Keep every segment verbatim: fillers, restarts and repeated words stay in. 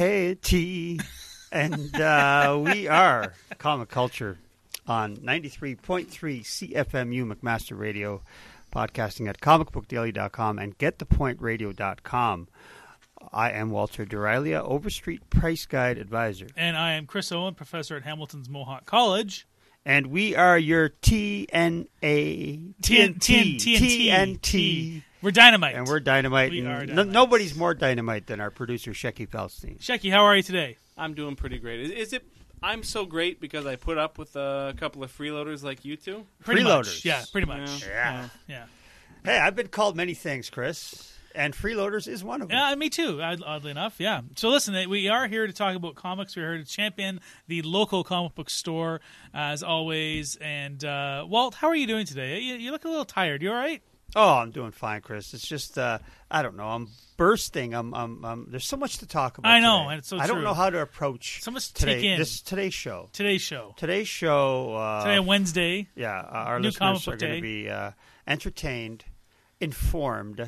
hey, T. And uh, we are Comic Culture on ninety-three point three C F M U McMaster Radio, podcasting at comic book daily dot com and get the point radio dot com. I am Walter Durilia, Overstreet Price Guide Advisor. And I am Chris Owen, Professor at Hamilton's Mohawk College. And we are your T N A, T N T, T N T. We're dynamite. And we're dynamite. We and are dynamite. No, nobody's more dynamite than our producer, Shecky Feldstein. Shecky, how are you today? I'm doing pretty great. Is, is it? I'm so great because I put up with a couple of freeloaders like you two? Pretty Freeloaders. much. Yeah, pretty much. Yeah. Yeah. yeah. Hey, I've been called many things, Chris. And freeloaders is one of them. Yeah, me too, oddly enough, yeah. So listen, we are here to talk about comics. We're here to champion the local comic book store, as always. And, uh, Walt, how are you doing today? You, you look a little tired. You all right? Oh, I'm doing fine, Chris. It's just, uh, I don't know, I'm bursting. I'm, I'm, I'm, there's so much to talk about I know, today. and it's so I don't true. know how to approach So much to today, take in. This, today's show. Today's show. Today's show. Uh, Today, Wednesday. Yeah, uh, our New Comic listeners are Book going Day. to be uh, entertained, informed,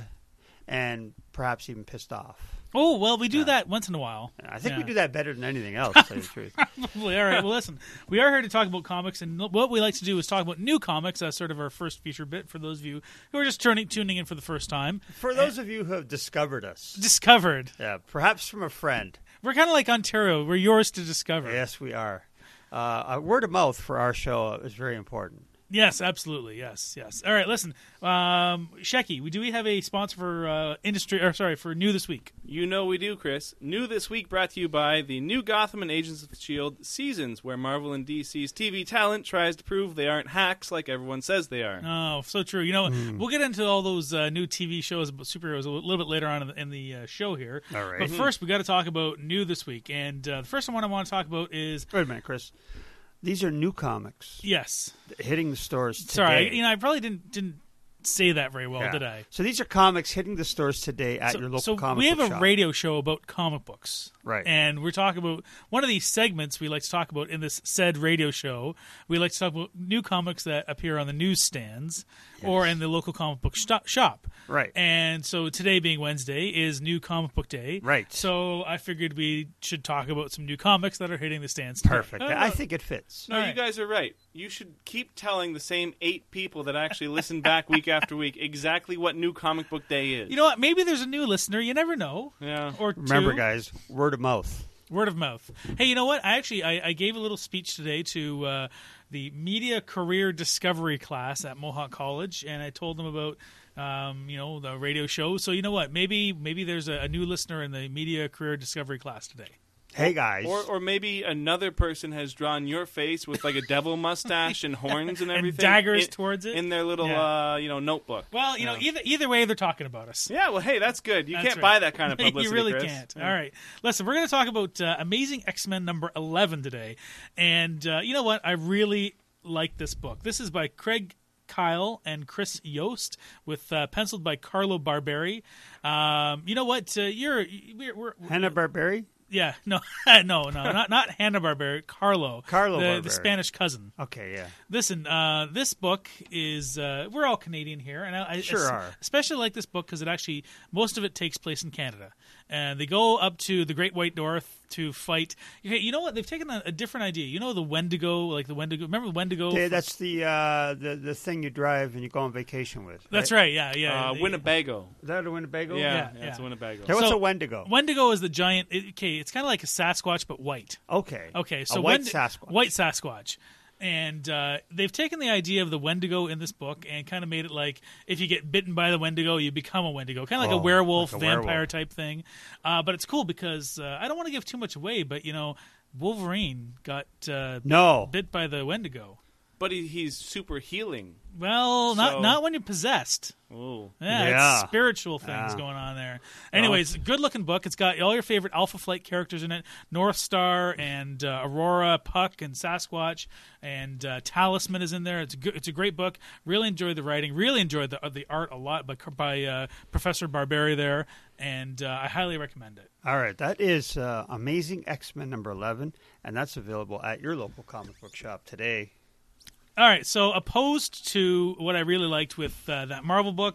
and perhaps even pissed off. Oh, well, we do Yeah. that once in a while. I think Yeah. we do that better than anything else, to tell you the truth. Probably. All right. Well, listen, we are here to talk about comics, and what we like to do is talk about new comics as sort of our first feature bit for those of you who are just turning, tuning in for the first time. For those of you who have discovered us, Discovered. yeah, perhaps from a friend. We're kind of like Ontario. We're yours to discover. Yes, we are. Uh, uh, word of mouth for our show is very important. Yes, absolutely. Yes, yes. All right, listen. Um, Shecky, we do we have a sponsor for uh, industry, or sorry, for New This Week? You know we do, Chris. New this week brought to you by the new Gotham and Agents of S H I E L D seasons, where Marvel and D C's T V talent tries to prove they aren't hacks like everyone says they are. Oh, so true. You know, Hmm. we'll get into all those uh, new T V shows about superheroes a little bit later on in the, in the uh, show here. All right. But first, we got to talk about New This Week. And uh, the first one I want to talk about is... Wait a minute, Chris. These are new comics Yes. hitting the stores today. Sorry, I, you know, I probably didn't didn't say that very well, Yeah. did I? So these are comics hitting the stores today at so, your local so comic we have book a shop. radio show about comic books, Right. And we're talking about one of these segments we like to talk about in this said radio show. We like to talk about new comics that appear on the newsstands or in the local comic book sh- shop. Right. And so today, being Wednesday, is New Comic Book Day. Right. So I figured we should talk about some new comics that are hitting the stands today. Perfect. Uh, I think it fits. No, All you right. guys are right. You should keep telling the same eight people that actually listen back week after week exactly what New Comic Book Day is. You know what? Maybe there's a new listener. You never know. Yeah. Or Remember, two. guys, word of mouth. Word of mouth. Hey, you know what? I actually I, I gave a little speech today to uh, the Media Career Discovery class at Mohawk College, and I told them about um, you know the radio show. So you know what? Maybe maybe there's a, a new listener in the Media Career Discovery class today. Hey, guys. Or, or maybe another person has drawn your face with like a devil mustache and horns and And everything, daggers in, towards it? in their little Yeah. uh, you know notebook. Well, you know, either either way, they're talking about us. Yeah, well, hey, that's good. You That's can't right. buy that kind of publicity. You really Chris. can't. Yeah. All right. Listen, we're going to talk about uh, Amazing X-Men number eleven today. And uh, you know what? I really like this book. This is by Craig Kyle and Chris Yost, with uh, penciled by Carlo Barberi. Um, you know what? Uh, you're we're, we're, Hanna-Barbera? yeah, no, no, no, not not Hanna Barbera. Carlo, Carlo the, Barberi. the Spanish cousin. Okay, yeah. Listen, uh, this book is uh, we're all Canadian here, and I, I Sure es- are. especially like this book because it actually most of it takes place in Canada, and they go up to the Great White North to fight. Okay, you know what? They've taken a, a different idea. You know the Wendigo, like the Wendigo. Remember the Wendigo? Yeah, that's the, uh, the the thing you drive and you go on vacation with. That's right. Yeah, yeah. Uh, They- Winnebago. Is that a Winnebago? Yeah, Yeah, yeah, yeah. it's a Winnebago. Hey, what's So- a Wendigo? Wendigo is the giant. It, okay, it's kind of like a Sasquatch but white. Okay. Okay, so a white Wend- Sasquatch. White Sasquatch. And uh, they've taken the idea of the Wendigo in this book and kind of made it like if you get bitten by the Wendigo, you become a Wendigo, kind of like Oh, a werewolf, like a vampire werewolf. type thing. Uh, but it's cool because uh, I don't want to give too much away, but you know, Wolverine got uh, No. bit by the Wendigo. But he, he's super healing. Well, not So- not when you're possessed. Oh. Yeah, Yeah. it's spiritual things Yeah. going on there. Anyways, good looking book. It's got all your favorite Alpha Flight characters in it: North Star and uh, Aurora, Puck and Sasquatch, and uh, Talisman is in there. It's a good, it's a great book. Really enjoyed the writing. Really enjoyed the uh, the art a lot by by uh, Professor Barberi there, and uh, I highly recommend it. All right, that is uh, Amazing X-Men number eleven, and that's available at your local comic book shop today. All right, so opposed to what I really liked with uh, that Marvel book,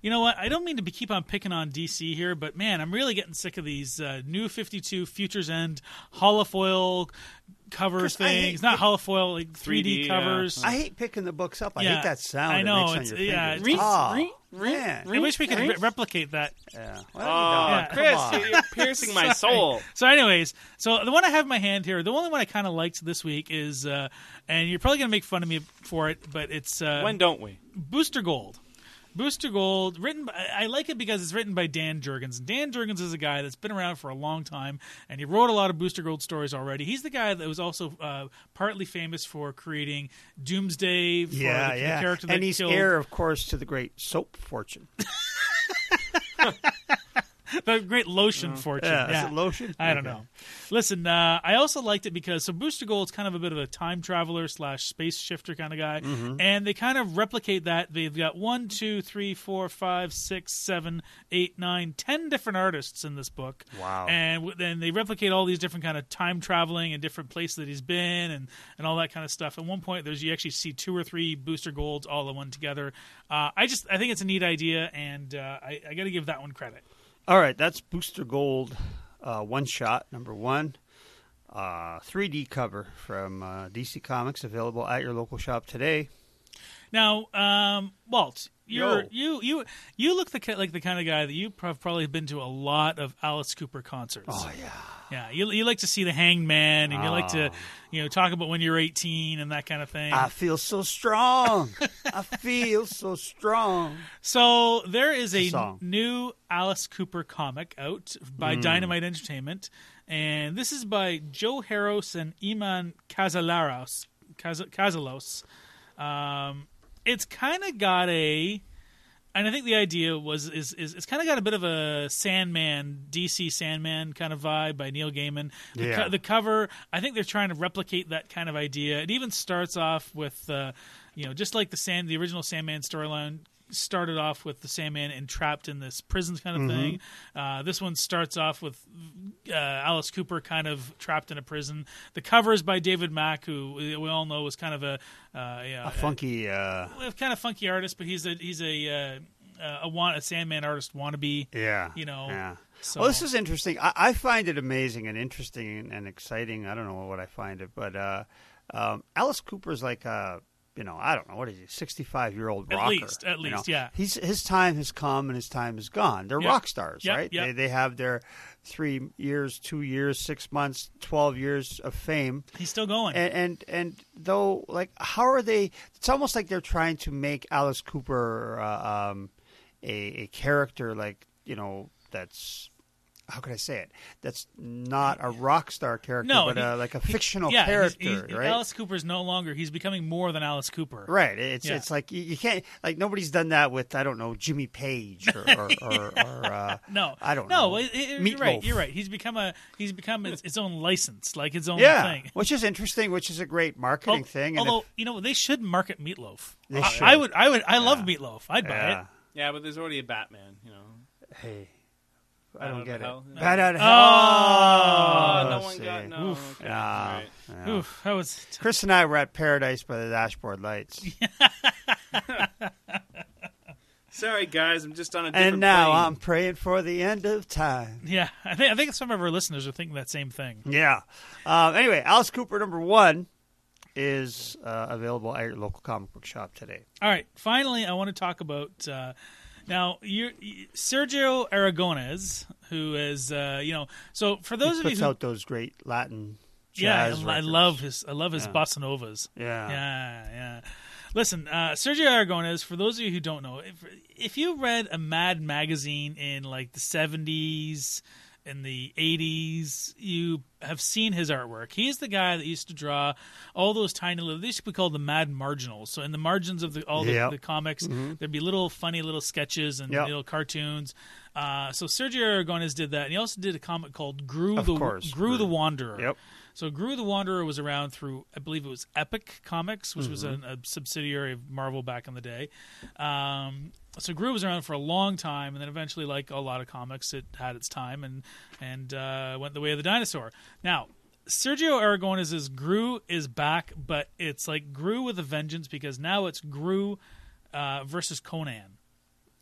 you know what? I don't mean to be, keep on picking on D C here, but man, I'm really getting sick of these uh, New fifty-two Futures End holofoil cover Chris, I hate things. Not pick- holofoil, like three D, three D, covers. yeah. I hate picking the books up. I Yeah, hate that sound. I know, It makes it's- on your yeah, fingers. it's- oh, Ring, ring, man. I wish we could Ring? re- replicate that. Yeah. Oh, Well, you don't. Chris, Come on. you're piercing my Sorry. soul. So, anyways, so the one I have in my hand here, the only one I kind of liked this week is, uh, and you're probably going to make fun of me for it, but it's uh, When don't we? Booster Gold. Booster Gold, written. By, I like it because it's written by Dan Jurgens. Dan Jurgens is a guy that's been around for a long time, and he wrote a lot of Booster Gold stories already. He's the guy that was also uh, partly famous for creating Doomsday. For Yeah, the, yeah. the character that and he's killed heir, of course, to the great soap fortune. the great lotion fortune. Yeah, Yeah. is it lotion? I don't Okay. know. Listen, uh, I also liked it because so Booster Gold's kind of a bit of a time traveler slash space shifter kind of guy, Mm-hmm. and they kind of replicate that. They've got one, two, three, four, five, six, seven, eight, nine, ten different artists in this book. Wow. And w- then they replicate all these different kind of time traveling and different places that he's been and, and all that kind of stuff. At one point, there's you actually see two or three Booster Golds all in one together. Uh, I just I think it's a neat idea, and uh, I, I got to give that one credit. All right, that's Booster Gold, uh, one shot number one, uh, three D cover from uh, D C Comics, available at your local shop today. Now, um, Walt, you're, Yo. you you you look the ki- like the kind of guy that you have probably been to a lot of Alice Cooper concerts. Oh yeah, Yeah, you you like to see the Hanged Man, and you like to Oh. you know talk about when you're eighteen and that kind of thing. I feel so strong. I feel so strong. So there is It's a a song. new Alice Cooper comic out by Mm. Dynamite Entertainment, and this is by Joe Harros and Iman Casallaros. Cas- Casalos. Um, it's kind of got a, and I think the idea was is is it's kind of got a bit of a Sandman, D C Sandman kind of vibe by Neil Gaiman. The, Yeah. co- the cover, I think they're trying to replicate that kind of idea. It even starts off with, uh, you know, just like the Sand, the original Sandman storyline started off with the Sandman entrapped in this prison kind of thing. Uh, this one starts off with uh, Alice Cooper kind of trapped in a prison. The cover is by David Mack, who we all know was kind of a uh, yeah, A funky. Uh, a kind of funky artist, but he's a he's a uh, a, want, a Sandman artist wannabe. yeah. You know, Yeah. So Well, this is interesting. I, I find it amazing and interesting and exciting. I don't know what I find it, but uh, um, Alice Cooper's like a, you know, I don't know, what is he, sixty-five-year-old At rocker. least, at you know? least, yeah. He's, his time has come and his time is gone. They're Yeah. rock stars, Yep, right? yep. They, they have their three years, two years, six months, twelve years of fame. he's still going. And, and and though, like, how are they? It's almost like they're trying to make Alice Cooper uh, um, a, a character, like, you know, that's, how could I say it? That's not a rock star character, No, but he- uh, like a fictional yeah, he's- character, he's- right? Alice Cooper's no longer. He's becoming more than Alice Cooper. Right. It's Yeah. it's like you, you can't, like, nobody's done that with, I don't know, Jimmy Page or or, or, or uh, No, I don't no, know. it- it- you're right. Meatloaf. You're right. He's become a he's become its, its own license, like its own yeah, thing. which is interesting, which is a great marketing Al- thing. And Although if- you know they should market Meatloaf. They I, should. I would. I would. I love Yeah. Meatloaf. I'd buy yeah. it. Yeah, but there's already a Batman, you know. Hey, I Out don't of get it. hell. Bad out of Oh. hell. Oh, no Oh, one see. got no. Oof. Okay. Yeah, all right. yeah. Oof, that was. T- Chris and I were at Paradise by the Dashboard Lights. Sorry, guys, I'm just on a different And now plane. I'm praying for the end of time. yeah, I think I think some of our listeners are thinking that same thing. Yeah. Um, anyway, Alice Cooper number one is uh, available at your local comic book shop today. All right, finally, I want to talk about uh, now. You, Sergio Aragonés, who is uh, you know, so for those He of you puts who, out those great Latin yeah, jazz I, I records. love his I love his Yeah. bossa novas. Yeah. Yeah, yeah. Listen, uh, Sergio Aragonés, for those of you who don't know, if, if you read a Mad magazine in like the seventies, in the eighties, you have seen his artwork. He's the guy that used to draw all those tiny little, they used to be called the Mad Marginals. So in the margins of the, all the, Yep. the comics, there'd be little funny little sketches and Yep. little cartoons. Uh, so Sergio Aragonés did that. And he also did a comic called Gru, Of the, course, Gru Gru. the Wanderer. Yep. So Gru the Wanderer was around through, I believe it was Epic Comics, which was a, a subsidiary of Marvel back in the day. Um, so Gru was around for a long time, and then eventually, like a lot of comics, it had its time and and uh, went the way of the dinosaur. Now, Sergio Aragonés' Gru is back, but it's like Gru with a vengeance because now it's Gru uh, versus Conan.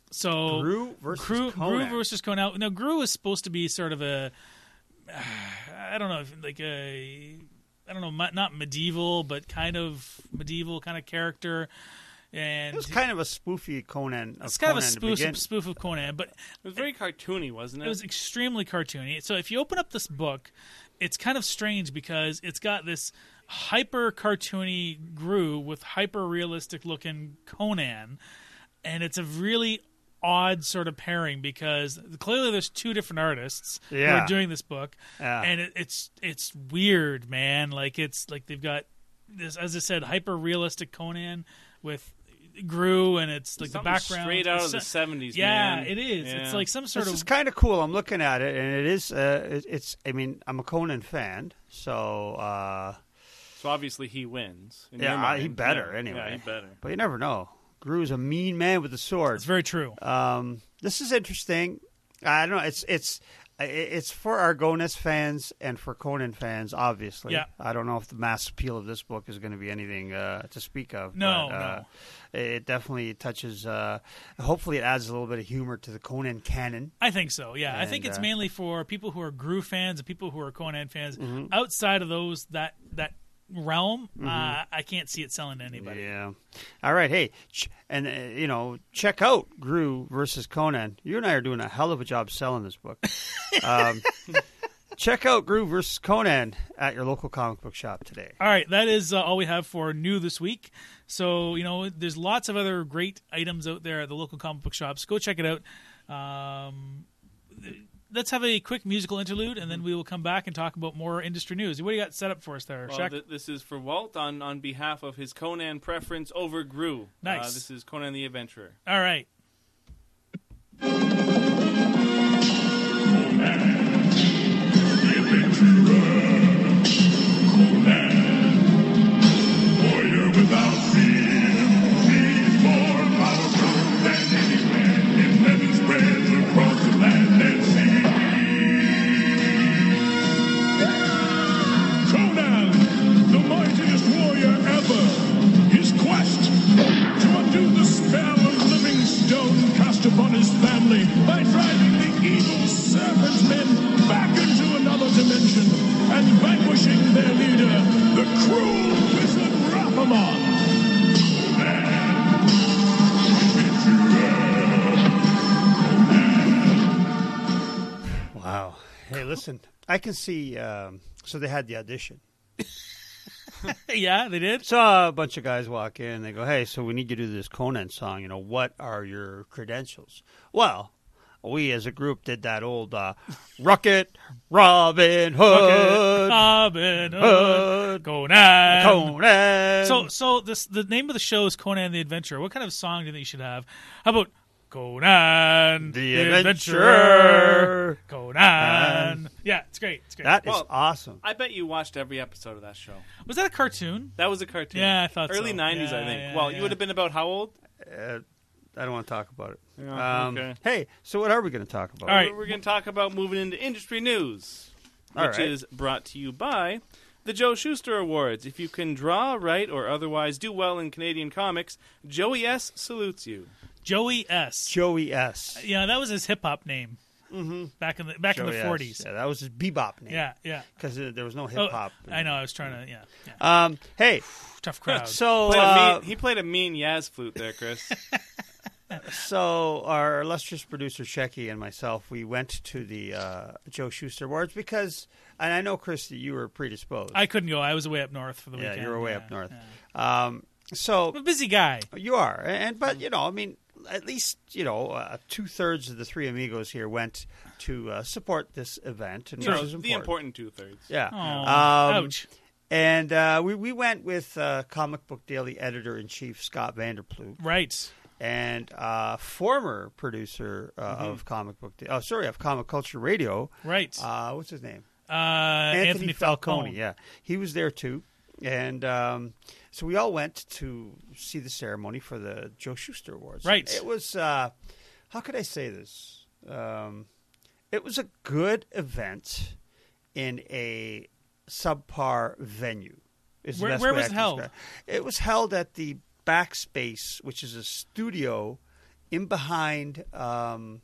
So Gru versus Gru, Conan. Gru versus Conan. Now, Gru is supposed to be sort of a, I don't know, like a, I don't know, not medieval, but kind of medieval kind of character. And It was kind of a spoofy Conan. Of it's kind Conan of a to spoof, begin. spoof of Conan, but It was very cartoony, wasn't it? it was extremely cartoony. So if you open up this book, it's kind of strange because it's got this hyper cartoony Gru with hyper realistic looking Conan, and it's a really odd sort of pairing because clearly there's two different artists who Yeah. are doing this book, Yeah. and it, it's it's weird, man. Like it's like they've got this, as I said, hyper realistic Conan with Gru, and it's like Something the background straight out it's of the so- seventies. Yeah, man. it is. Yeah. It's like some sort This of is kind of cool. I'm looking at it, and it is. Uh, it, it's. I mean, I'm a Conan fan, so. Uh, So obviously he wins. In Yeah, your uh, mind. he better Yeah. anyway. Yeah, he better. but you never know. Gru's a mean man with a sword. it's very true. Um, this is interesting. I don't know. It's it's it's for Argonis fans and for Conan fans, obviously. Yeah. I don't know if the mass appeal of this book is going to be anything uh, to speak of. No, but, uh, no. It definitely touches. Uh, hopefully, it adds a little bit of humor to the Conan canon. I think so. Yeah, I think And, it's uh, mainly for people who are Gru fans and people who are Conan fans. Mm-hmm. Outside of those that that realm, uh, I can't see it selling to anybody. Yeah. All right. Hey, ch- and uh, you know, check out Gru versus Conan. You and I are doing a hell of a job selling this book. um, check out Gru versus Conan at your local comic book shop today. All right, that is uh, all we have for new this week. So, you know, there's lots of other great items out there at the local comic book shops. Go check it out. Um, let's have a quick musical interlude, and then we will come back and talk about more industry news. What do you got set up for us there, Well, Shaq? th- this is for Walt on, on behalf of his Conan preference over Gru. Nice. Uh, this is Conan the Adventurer. All right. Warrior without fear, he's more powerful than any man in heaven spreads across the land and sea. Conan, the mightiest warrior ever, his quest to undo the spell of living stone cast upon his family by driving the evil serpent men back into another dimension and vanquishing their leader, the cruel wizard Rapamon. Wow. Hey, listen, I can see. Um, so they had the audition. Yeah, they did. Saw a bunch of guys walk in. They go, "Hey, so we need you to do this Conan song. You know, what are your credentials?" Well, we as a group did that old uh, Rocket Robin Hood, Robin Hood, Hood, Conan. Conan. So, so this the name of the show is Conan the Adventurer. What kind of song do you think you should have? How about Conan The Adventurer? Adventurer. Conan. Yeah, it's great. It's great. that is Well, awesome. I bet you watched every episode of that show. Was that a cartoon? That was a cartoon. Yeah, I thought Early so. nineties, I Yeah, think. yeah, well, yeah. you would have been about how old? Uh, I don't want to talk about it. Yeah, um, okay. Hey, so what are we going to talk about? All right. We're going to talk about moving into industry news, All which right. is brought to you by the Joe Shuster Awards. If you can draw, write, or otherwise do well in Canadian comics, Joey S. salutes you. Joey S. Joey S. Yeah, that was his hip hop name Mm-hmm. back in the back in Joey the S. forties. Yeah, that was his bebop name. Yeah, yeah. because there was no Oh, hip hop. I know. I was trying to. Yeah, yeah. Um, hey, Tough crowd. so Played a uh, mean, he played a mean Yaz flute there, Chris. so our illustrious producer Shecky and myself, we went to the uh, Joe Shuster Awards because, and I know Chris that you were predisposed. I couldn't go. I was way up north for the yeah, weekend. you were way Yeah, up north. yeah. Um, so I'm a busy guy. you are, and but you know, I mean, at least you know, uh, two thirds of the three amigos here went to uh, support this event, and You which know, is the important. important two thirds. Yeah. Oh, Um, ouch. And uh, we we went with uh, Comic Book Daily editor in chief Scott Vanderploeg Right. and uh, former producer uh, Mm-hmm. of Comic Book. Da- oh, sorry, of Comic Culture Radio. Right. Uh, what's his name? Uh, Anthony, Falcone. Yeah, he was there too, and um, so we all went to see the ceremony for the Joe Shuster Awards. Right. It was. Uh, how could I say this? Um, it was a good event in a subpar venue. Is the Where- best where way was I it can held? describe it. It was held at the Backspace, which is a studio in behind um,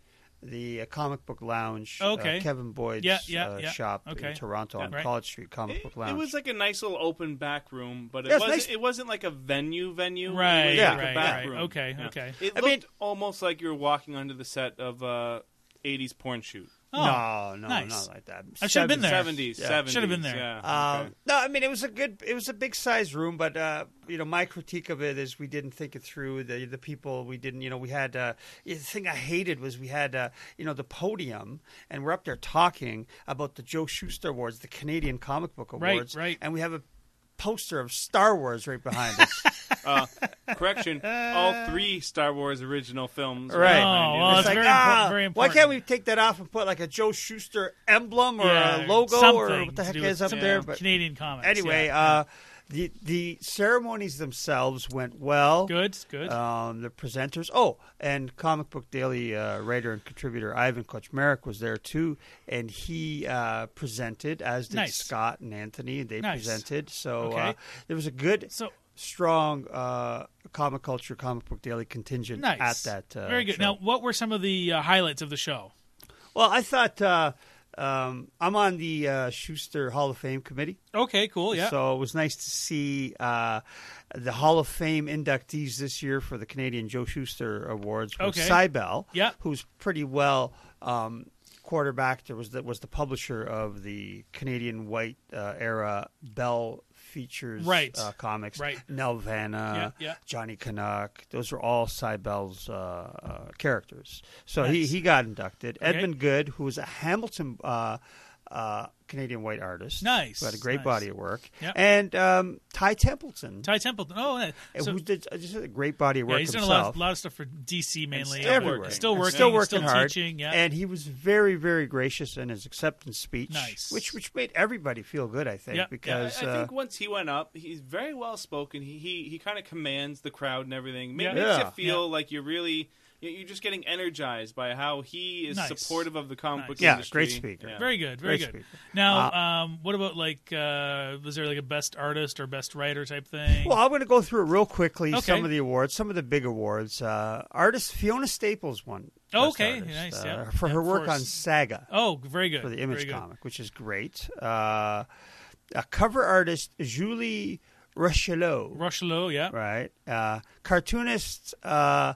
the uh, Comic Book Lounge, Okay. uh, Kevin Boyd's Yeah, yeah, uh, yeah. shop Okay. in Toronto Yeah, on right. College Street, Comic It, Book it Lounge. was like a nice little open back room, but it Yeah, it's wasn't. nice. It wasn't like a venue venue. It Right, was Yeah. like a right, back right. room. Okay, Yeah. okay. It I looked mean- almost like you were walking onto the set of uh, eighties porn shoot. Oh, no, no, nice. not like that. I should've been there. Seventies, Yeah. seventies. Should've been there. Yeah. Um, okay. No, I mean it was a good, it was a big size room, but uh, you know my critique of it is we didn't think it through. The the people we didn't, you know, we had uh, the thing I hated was we had uh, you know the podium and we're up there talking about the Joe Shuster Awards, the Canadian Comic Book Right, Awards, right. and we have a poster of Star Wars right behind us. Uh, correction: all three Star Wars original films. are Right. behind Oh, you. well, It's it's like, very ah, important- very why important. can't we take that off and put like a Joe Schuster emblem or Yeah, a logo or something what the to heck do is with up some there? But Canadian comics. anyway, yeah. uh, the the ceremonies themselves went well. good, good. Um, the presenters. Oh, and Comic Book Daily uh, writer and contributor Ivan Kochmarek was there too, and he uh, presented, as did Nice. Scott and Anthony. They Nice. presented, so Okay. uh, there was a good, so strong uh, comic culture, Comic Book Daily contingent nice. at that. Uh, very good. show. Now, what were some of the uh, highlights of the show? Well, I thought uh, um, I'm on the uh, Schuster Hall of Fame committee. Okay, cool. Yeah. So it was nice to see uh, the Hall of Fame inductees this year for the Canadian Joe Shuster Awards. Was Okay. Cy Bell, Yeah. who's pretty well um, quarterbacked. There was the, was the publisher of the Canadian White uh, era Bell Features Right. uh, comics. Right. Nelvana, Yeah, yeah. Johnny Canuck. Those were all Cy Bell's uh, uh, characters. So he, Nice. he got inducted. Okay. Edmund Good, who was a Hamilton uh, uh, Canadian White artist. Nice, Who had a great nice. body of work. Yep. And um, Ty Templeton, Ty Templeton. Oh, yeah. So, who did uh, just a great body of yeah, work he's done a himself. lot, of, lot of stuff for D C mainly. still uh, working. Still And working. still working still hard. teaching. Yeah. And he was very, very gracious in his acceptance speech, Nice. which which made everybody feel good. I think Yeah. because I, I uh, think once he went up, he's very well spoken. He he, he kind of commands the crowd and everything. Makes Yeah. makes Yeah. you feel like you're really you're just getting energized by how he is Nice. supportive of the comic Nice. book Yeah, industry. great speaker. Yeah. Very good, very Great good. speaker. Now, um, what about like, uh, was there like a best artist or best writer type thing? Well, I'm going to go through it real quickly. Okay. Some of the awards, some of the big awards. Uh, artist Fiona Staples won. Oh, Best okay. Artist, Nice, uh, yeah. for Yeah, her of work course. on Saga oh, very good for the very Image good. comic, which is great. Uh, a cover artist Julie Rochelot, Rochelot, yeah. right? Uh, cartoonist uh,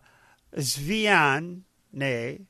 Svian Ne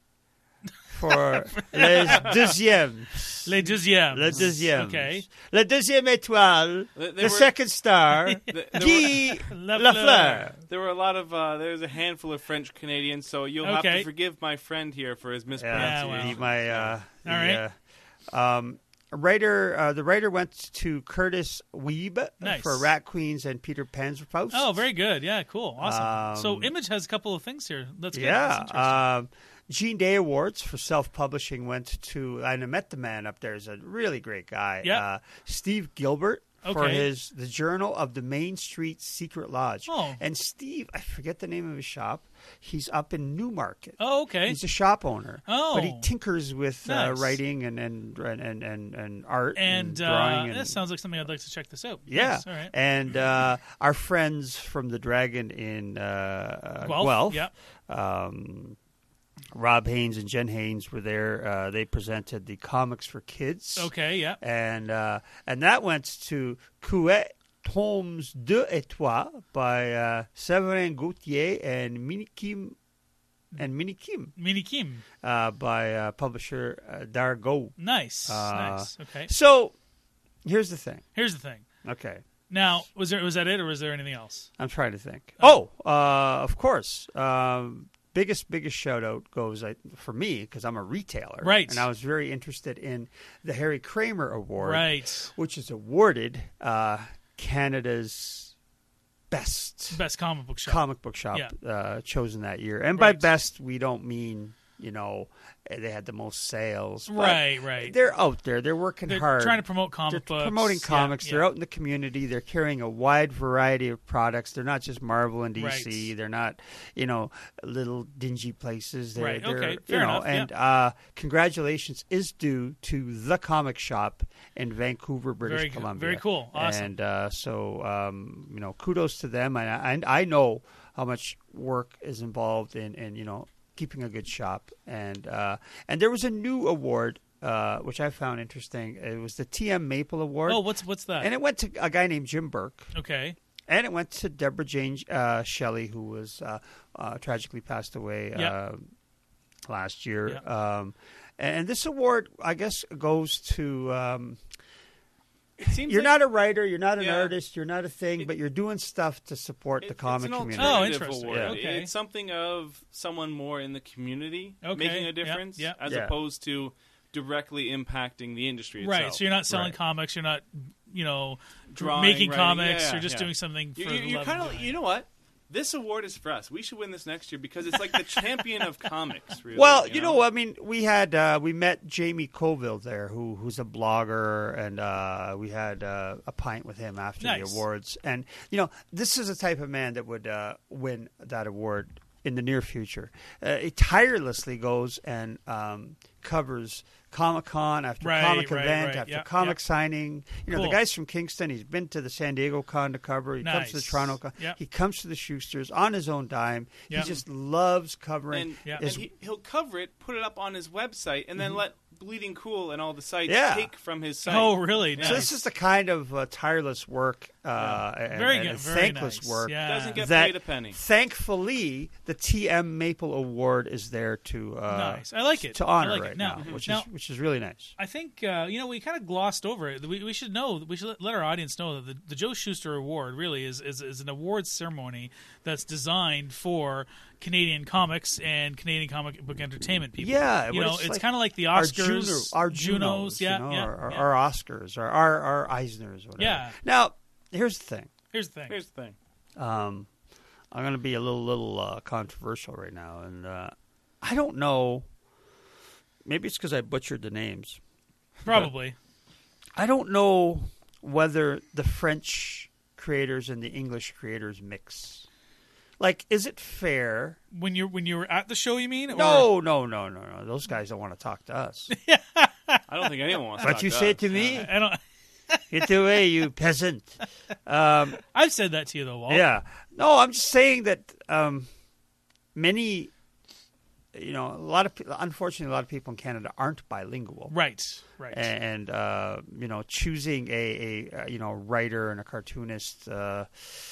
for Les Deuxièmes. Les Deuxièmes. Le deuxième. Okay. Le deuxième étoile. They- they the were- second star. there Guy Lafleur. Lafleur. There were a lot of uh, there's a handful of French Canadians, so you'll have Okay. to forgive my friend here for his Yeah, mispronunciation. well. he- my uh, All the, uh, um, writer. Uh, the writer went to Curtis Weeb Nice. for Rat Queens and Peter Pan's Post. Oh, very good. Yeah, cool. Awesome. so Um, Image has a couple of things here. That's good. yeah. That's interesting. Um, Gene Day Awards for self-publishing went to. I met the man up there. He's a really great guy. Yeah. Uh, Steve Gilbert. For Okay. his the Journal of the Main Street Secret Lodge. Oh. And Steve, I forget the name of his shop. He's up in Newmarket. oh, okay. He's a shop owner. Oh. But he tinkers with uh, Nice. writing and and, and, and, and art and, And drawing. uh, and, that sounds like something I'd like to check this out. yeah. Nice. All right. And uh, our friends from the Dragon in uh, Guelph, Guelph, yeah. um, Rob Haynes and Jen Haynes were there. Uh, they presented the Comics for Kids. Okay, yeah. And uh, and that went to Couet Tomes deux et trois by uh, Séverin Gauthier and Minikim and Minikim Mini Kim. uh, by uh, publisher uh, Dargo. Nice. Uh, nice. Okay. So here's the thing. Here's the thing. Okay. Now, was there was that it or was there anything else? I'm trying to think. Oh, uh, of course. Um, biggest, biggest shout out goes I, for me because I'm a retailer. Right. And I was very interested in the Harry Kramer Award. Right. Which is awarded uh, Canada's best Best comic book shop. comic book shop Yeah. uh, chosen that year. And by Right. best, we don't mean, you know, they had the most sales. but Right, right. They're out there. They're working They're hard. trying to promote comic They're books. promoting Yeah, comics. yeah. They're out in the community. They're carrying a wide variety of products. They're not just Marvel and D C. Right. They're not, you know, little dingy places. They're, Right, they're, okay, you fair know, enough, and yeah. uh, congratulations is due to the comic shop in Vancouver, British Very good. Columbia. Very cool. Awesome. And uh, so, um, you know, kudos to them. And I, and I know how much work is involved in, in you know keeping a good shop. And uh, and there was a new award uh, which I found interesting. It was the T M Maple Award. Oh, what's what's that? And it went to a guy named Jim Burke. Okay. And it went to Deborah Jane uh, Shelley, who was uh, uh, tragically passed away Yep. uh, last year. Yep. Um, and this award, I guess, goes to um, It seems you're like not a writer, you're not an Yeah. artist, you're not a thing, It- but you're doing stuff to support the it- comic it's an community. Oh, alternative interesting. award. Yeah. Okay. It's something of someone more in the community Okay. making a Yep, difference, yep. as Yeah. opposed to directly impacting the industry Right. itself. So you're not selling Right. comics. You're not, you know, Drawing, making writing. comics. Yeah, you're just yeah. doing something for You, the you, you're love kind of of, doing you it. know what? This award is for us. We should win this next year because it's like the champion of comics. Really, Well, you know, I mean, we had uh, we met Jamie Colville there, who who's a blogger, and uh, we had uh, a pint with him after Nice. the awards. And you know, this is the type of man that would uh, win that award in the near future. Uh, he tirelessly goes and um, covers Comic-Con after Right, comic right, event right. after Yep, comic yep. signing. You know, Cool. the guy's from Kingston. He's been to the San Diego Con to cover. He comes to the Nice. Toronto Con. Yep. He comes to the Schusters on his own dime. Yep. He just loves covering. and, Yeah. and his- he, he'll cover it, put it up on his website, and then let Bleeding Cool and all the sites Yeah. take from his site. Oh, really? Yeah. So Nice. this is the kind of uh, tireless work, uh, and, Very and good. Very thankless nice. work. Yeah. Doesn't get that paid a penny. Thankfully, the T M Maple Award is there to uh, Nice. I like it. to honor I like right it. Now, now, which now, is which is really nice. I think uh, you know we kind of glossed over it. We, we should know. We should let, let our audience know that the, the Joe Shuster Award really is, is is an awards ceremony that's designed for Canadian comics and Canadian comic book entertainment people. Yeah, you but know, it's it's, like kind of like the Our, Oscars, Juno, our Junos, Junos, yeah, you know, yeah, our, our, yeah. our Oscars, our, our our Eisners, whatever. Yeah. Now, here's the thing. Here's the thing. Here's the thing. Um, I'm going to be a little little uh, controversial right now, and uh, I don't know. Maybe it's because I butchered the names. Probably. I don't know whether the French creators and the English creators mix. Like, is it fair? When you when you were at the show, you mean? Or- No, no, no, no, no. Those guys don't want to talk to us. I don't think anyone wants to But talk you to say us. it to me? I don't. Get away, you peasant. Um, I've said that to you though, Walt. yeah. No, I'm just saying that um, many, you know, a lot of, pe- unfortunately, a lot of people in Canada aren't bilingual. Right. Right. And uh, you know, choosing a, a, uh you know writer and a cartoonist, uh,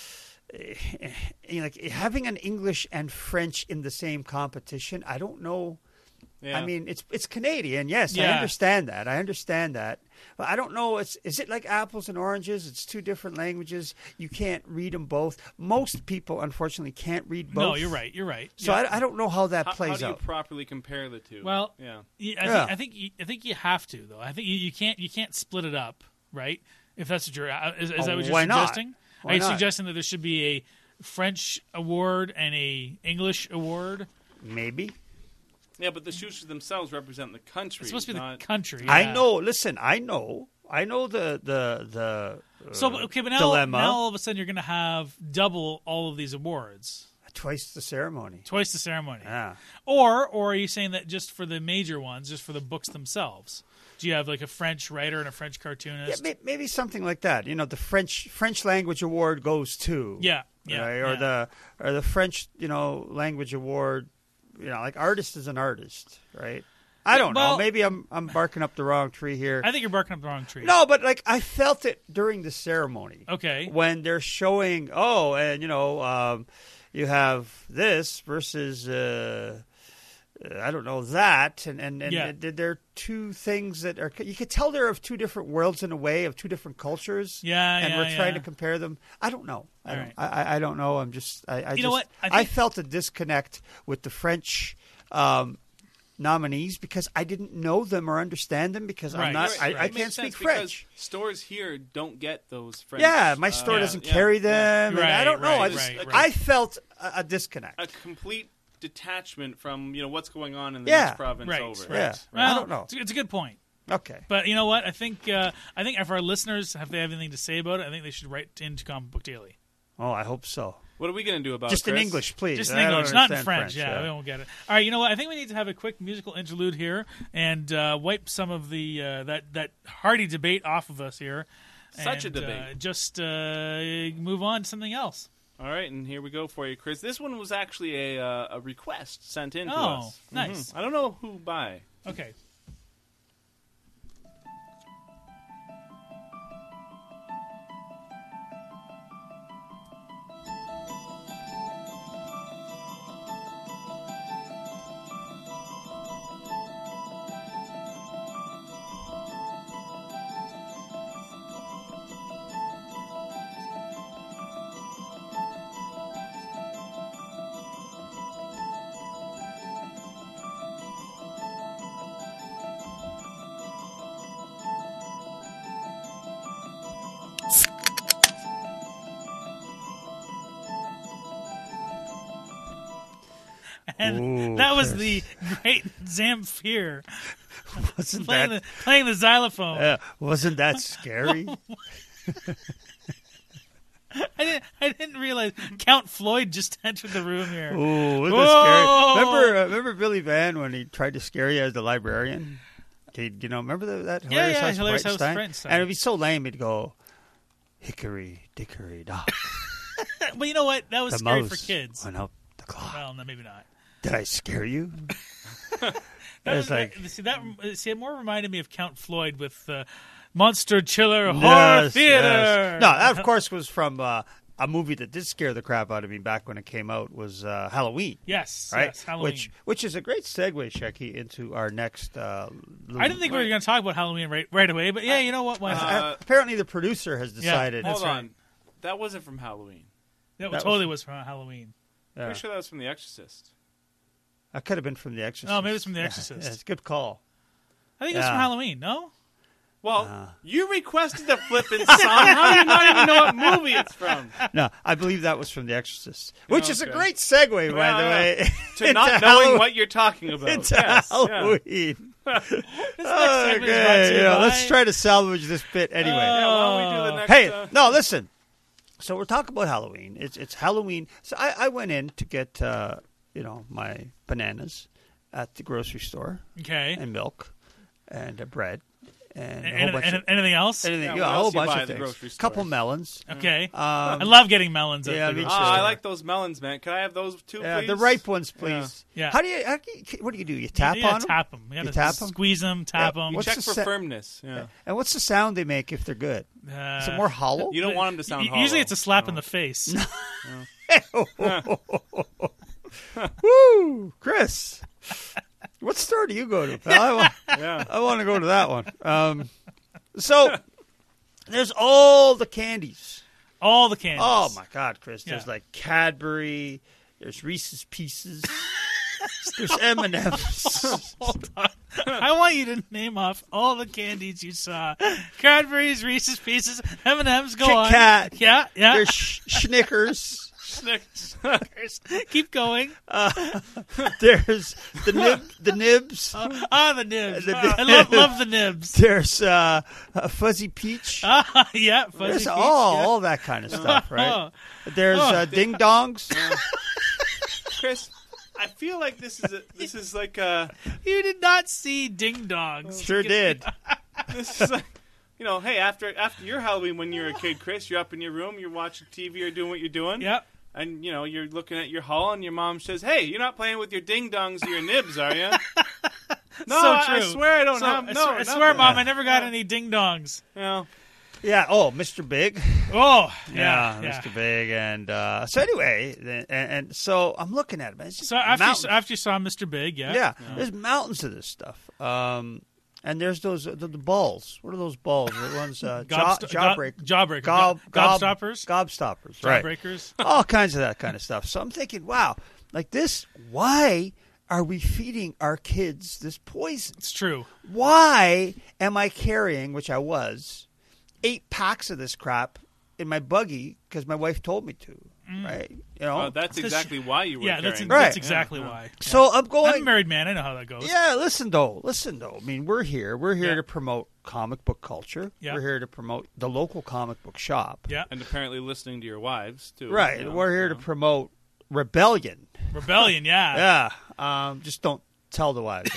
eh, eh, like having an English and French in the same competition, I don't know. Yeah. I mean, it's it's Canadian, yes, I Yeah. understand that. I understand that, but I don't know. It's is it like apples and oranges? It's two different languages. You can't read them both. Most people, unfortunately, can't read both. no, you're right. You're right. So Yeah. I, I don't know how that how, how plays do you out. properly compare the two? Well, yeah. Yeah, I, Yeah. Think, I think you, I think you have to though. I think you, you can't you can't split it up, right? If that's what you're uh, is, is Oh, that what you're why not? suggesting? Why Are you not? suggesting that there should be a French award and a English award? Maybe. Yeah, but the Schusters themselves represent the country. It's supposed to be not, the country. I yeah. know. Listen, I know. I know the the the uh, So but- okay, but now, dilemma. now all of a sudden you're going to have double all of these awards, Twice the ceremony. twice the ceremony. Yeah. Or or are you saying that just for the major ones, just for the books themselves? Do you have like a French writer and a French Yeah, cartoonist? may- maybe something like that. You know, the French French language award goes to Yeah, yeah, right? or yeah. the or the French you know language award. You know, like artist is an artist, right? I don't well- know. Maybe I'm I'm barking up the wrong tree here. I think you're barking up the wrong tree. No, but like I felt it during the ceremony. Okay. When they're showing, oh, and you know, um, you have this versus, uh, uh, I don't know, that, and and, and Yeah. th- they're two things that are. You could tell they're of two different worlds in a way, of two different cultures. Yeah, and yeah, we're trying yeah. to compare them. I don't know. I All don't, right. I, I- I don't know. I'm just. I, I You just, know what? I I, think- felt a disconnect with the French. Um, nominees because I didn't know them or understand them because Right. I'm not Right, I, right. I It makes can't speak sense because French. Stores here don't get those French. Yeah, my store uh, doesn't yeah, carry yeah. them. and I Right, don't know. I right, just right, right. I felt a, a disconnect. A complete detachment from you know what's going on in the Yeah. next province Right, over. right. Yeah. Well, I don't know. It's, it's a good point. Okay. But you know what? I think uh, I think if our listeners have they have anything to say about it, I think they should write into Comic Book Daily. Oh, I hope so. What are we going to do about Just it, in Chris? English, please. Just in I don't English, not in understand French. Yeah, we won't get it. All right, you know what? I think we need to have a quick musical interlude here and uh, wipe some of the uh, that that hearty debate off of us here. Such a and, debate. Uh, just uh, move on to something else. All right, and here we go for you, Chris. This one was actually a uh, a request sent in to Oh, us. nice. Mhm. I don't know who by. Okay. And Ooh, that was Chris. the great Zamfir Wasn't playing that the, playing the xylophone. uh, wasn't that scary? I didn't. I didn't realize Count Floyd just entered the room here. Ooh, wasn't Whoa! that scary? Remember, uh, remember Billy Van when he tried to scare you as the librarian? He'd, you know, remember the, that Yeah, hilarious yeah, House of Hilarious House of Frightenstein? Frightenstein. And it'd be so lame. He'd go, hickory dickory dock. But you know what? That was The scary mouse for kids. went up the clock. Well, no, maybe not. Did I scare you? That It's was like- that, see that. See, it more reminded me of Count Floyd with uh, Monster Chiller Horror Yes, Theater. yes. No, that of course was from uh, a movie that did scare the crap out of me back when it came out. Was uh, Halloween, Yes, right? yes, Halloween. Which which is a great segue, Shecky, into our next. Uh, little- I didn't think we were going to talk about Halloween right right away, but yeah, you know what? Why not? Uh, apparently, the producer has Yeah. decided. That's Hold right. on. That wasn't from Halloween. that, that totally was, from Halloween. Yeah. Pretty sure that was from The Exorcist. That could have been from The Exorcist. Oh, maybe it's from The Yeah, Exorcist. yeah, it's a good call. I think it was Yeah. from Halloween. No, Well, Uh. you requested the flippin' song. How do you not even know what movie it's from? No, I believe that was from The Exorcist, which is a Okay. great segue, by Yeah, the yeah. way. To into not knowing Hallow- what you're talking about. into Yes, yeah. Halloween. this next segment is brought to Okay, you yeah, by- let's try to salvage this bit anyway. Yeah, why don't we do the next? Hey, uh, no, listen. So we're talking about Halloween. It's it's Halloween. So I, I went in to get uh, you know my bananas at the grocery store Okay. and milk and uh, bread and a whole And, bunch and, of anything else? anything. Yeah, Yeah, what a whole else you bunch buy of at the things. grocery store? Couple melons. Okay. Um, I love getting melons. At yeah, the me grocery too. Ah, I store. like those melons, man. Can I have those too, Yeah, please? the ripe ones, please. Yeah. How do you? How do you what do you do? You tap you on gotta them? tap them. You, gotta You tap 'em? squeeze them, tap Yeah. them. You What's check the for sa- firmness. Yeah. And what's the sound they make if they're good? Uh, Is it more hollow? You don't want them to sound hollow. Usually it's a slap in the face. Woo, Chris. What store do you go to, pal? I want, Yeah. I want to go to that one. Um, so there's all the candies. All the candies. Oh my God, Chris! There's Yeah. like Cadbury. There's Reese's Pieces. There's M and M's. Hold on. I want you to name off all the candies you saw. Cadbury's, Reese's Pieces, M and M's. Go Kit on. Kat. Yeah, yeah. There's sh- Snickers. Snickers. Keep going. Uh, there's the nib, the nibs. Ah, the nibs. The I love love the nibs. There's uh, a Fuzzy Peach. Ah, yeah. Fuzzy There's Peach, all yeah. all that kind of stuff, right? Oh, There's Oh. uh, Ding Dongs. Chris, I feel like this is a, this is like a you did not see Ding Dongs. Sure did. this is like you know, hey, after after your Halloween when you're a kid, Chris, you're up in your room, you're watching T V or doing what you're doing. Yep. And you know you're looking at your haul, and your mom says, "Hey, you're not playing with your ding dongs or your nibs, are you?" No, so I, true. I swear I don't So, have. I No, swear, I nothing. swear, Mom, I never got any Ding Dongs. You know, Yeah. Oh, Mister Big. Oh, yeah, yeah. Mister Big. And uh, so anyway, then- and, and so I'm looking at it, man. It's just So after you, mountains. after you saw Mister Big, yeah, yeah, there's mountains of this stuff. Um, and there's those the, the balls. What are those balls? The ones uh, jaw, Gobst- jawbreak, gob- jawbreaker, gob, gob, gobstoppers, gobstoppers, right? jawbreakers. All kinds of that kind of stuff. So I'm thinking, wow, like this. Why are we feeding our kids this poison? It's true. Why am I carrying, which I was, eight packs of this crap in my buggy because my wife told me to, right? You know, uh, that's exactly why you were. Yeah, that's, carrying Right. that's exactly why. so I'm I'm a going. married man. I know how that goes. Yeah, listen though, listen though. I mean, we're here. We're here Yeah. to promote comic book culture. Yeah. We're here to promote the local comic book shop. Yeah. and apparently listeing to your wives too. Right. you know, We're here you to know. promote rebellion. Rebellion, yeah. Yeah. Um, just don't tell the wives.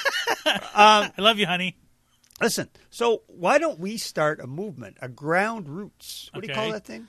I love you, honey. Listen. So why don't we start a movement, a ground roots? What do you Okay. call that thing?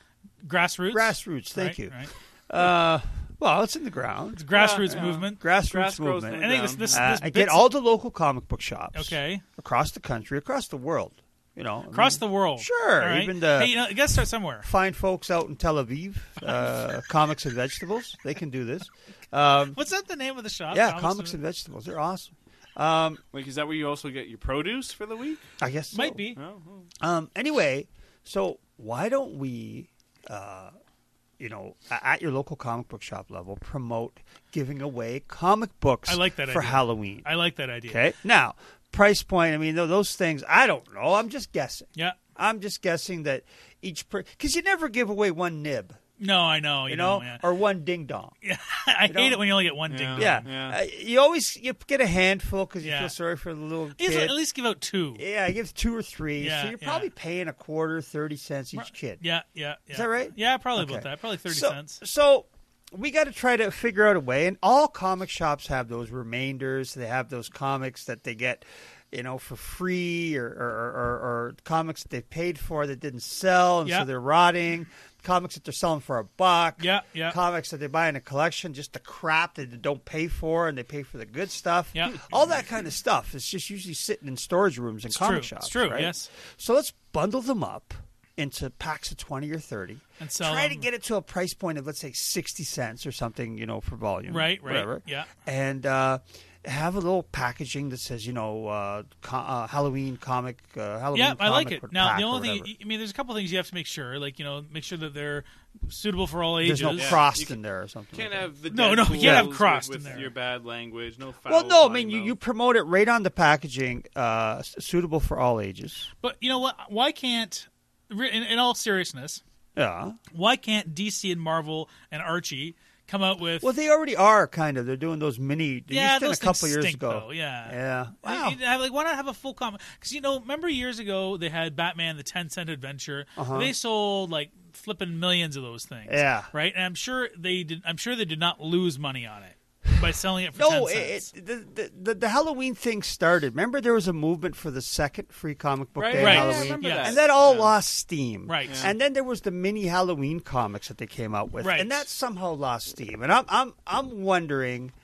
Grassroots. Grassroots. Thank Right, you. right. Uh, well, it's in the ground. It's a grassroots Yeah, yeah. movement. Grassroots Grass grows movement. in I think this this, Uh, this I get bits- all the local comic book shops. Okay. Across the country, across the world. You know, I across mean, the world. Sure, All right? even the- Hey, you know, you got to start somewhere. fine folks out in Tel Aviv, uh, Comics and Vegetables, they can do this. Um, What's that the name of the shop? yeah, Comics and Vegetables, they're awesome. Um, Like, is that where you also get your produce for the week? I guess so. Might be. Oh, oh. Um, anyway, so why don't we, uh, you know, a- at your local comic book shop level, promote giving away comic books I like that for idea. Halloween? I like that idea. Okay, now price point. I mean, tho- those things. I don't know. I'm just guessing. Yeah. I'm just guessing that each because you never give away one nib, No, I know. You, you know, yeah. or one ding dong. Yeah. I hate know? it when you only get one Yeah. ding. Yeah, Yeah. Uh, you always you get a handful because you Yeah. feel sorry for the little At kid. least, at least give out two. Yeah, I give two or three, Yeah, so you're yeah. probably paying a quarter, thirty cents each kid. Yeah, yeah, yeah. Is that right? Yeah, probably Okay. about that. Probably thirty so, cents. So we got to try to figure out a way, and all comic shops have those remainders. They have those comics that they get, you know, for free, or or, or, or comics that they paid for that didn't sell, and Yeah. so they're rotting. Comics that they're selling for a buck. Yeah, yeah. Comics that they buy in a collection, just the crap that they don't pay for, and they pay for the good stuff. Yeah. All that kind of stuff is just usually sitting in storage rooms in It's comic true. shops. It's true, right? yes. So let's bundle them up into packs of twenty or thirty. And sell Try them. to get it to a price point of, let's say, sixty cents or something, you know, for volume. Right, right, Whatever. yeah. And uh, have a little packaging that says, you know, uh, co- uh, Halloween comic, uh, Halloween Yeah, I like comic it. or Now, pack the or only whatever. thing, I mean, there's a couple things you have to make sure, like, you know, make sure that they're suitable for all ages. There's no Yeah. frost You can- in there or something. Can't like that. have the No, no, Deadpools you can't have with- crust with, in there. your bad language. No foul. Well, no, I potty mean, you, mouth. you promote it right on the packaging, uh, s- suitable for all ages. But you know what? Why can't, in, in all seriousness, Yeah. why can't D C and Marvel and Archie come out with? Well, they already are kind of. They're doing those mini. They yeah, used to those a couple things years stink, ago. though. Yeah, Yeah. Like, Wow. you'd have- like, why not have a full comic? Because you know, remember years ago they had Batman: The Ten Cent Adventure. Uh-huh. They sold like flipping millions of those things. Yeah. right. And I'm sure they did. I'm sure they did not lose money on it by selling it for No, ten it, cents. it, the, the, the the Halloween thing started. Remember, there was a movement for the second free comic book Right, day right. of Yeah, I Halloween, remember Yes. that. and that all Yeah. lost steam. Right. Yeah. And then there was the mini Halloween comics that they came out with, Right. and that somehow lost steam. And I'm I'm I'm wondering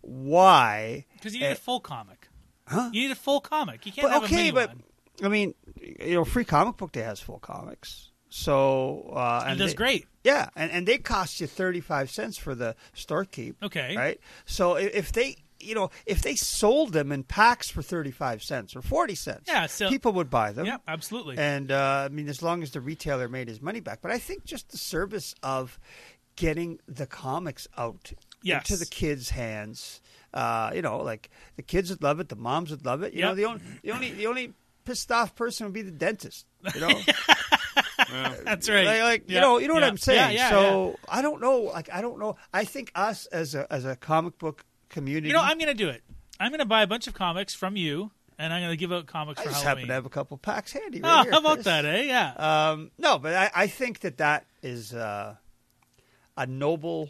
why. Because you need uh, a full comic. Huh? You need a full comic. You can't But have a okay, mini but one. I mean, you know, Free Comic Book Day has full comics, so uh, It and does they- great. Yeah, and, and they cost you thirty-five cents for the store keep. Okay. Right? So i- if they, you know, if they sold them in packs for thirty-five cents or forty cents, Yeah, so- people would buy them. Yeah, absolutely. And, uh, I mean, as long as the retailer made his money back. But I think just the service of getting the comics out Yes. into the kids' hands, uh, you know, like the kids would love it, the moms would love it. You know, Yep. the only, the only, the only pissed off person would be the dentist. You know, That's right. like, like, Yeah, you know, you know what yeah, I'm saying. Yeah, yeah, so yeah. I don't know. Like I don't know. I think us as a as a comic book community. You know, I'm going to do it. I'm going to buy a bunch of comics from you, and I'm going to give out comics I for just Halloween. happen to have a couple packs handy. oh, Right here, how about Chris. that, eh? Yeah. Um, no, but I, I think that that is uh, a noble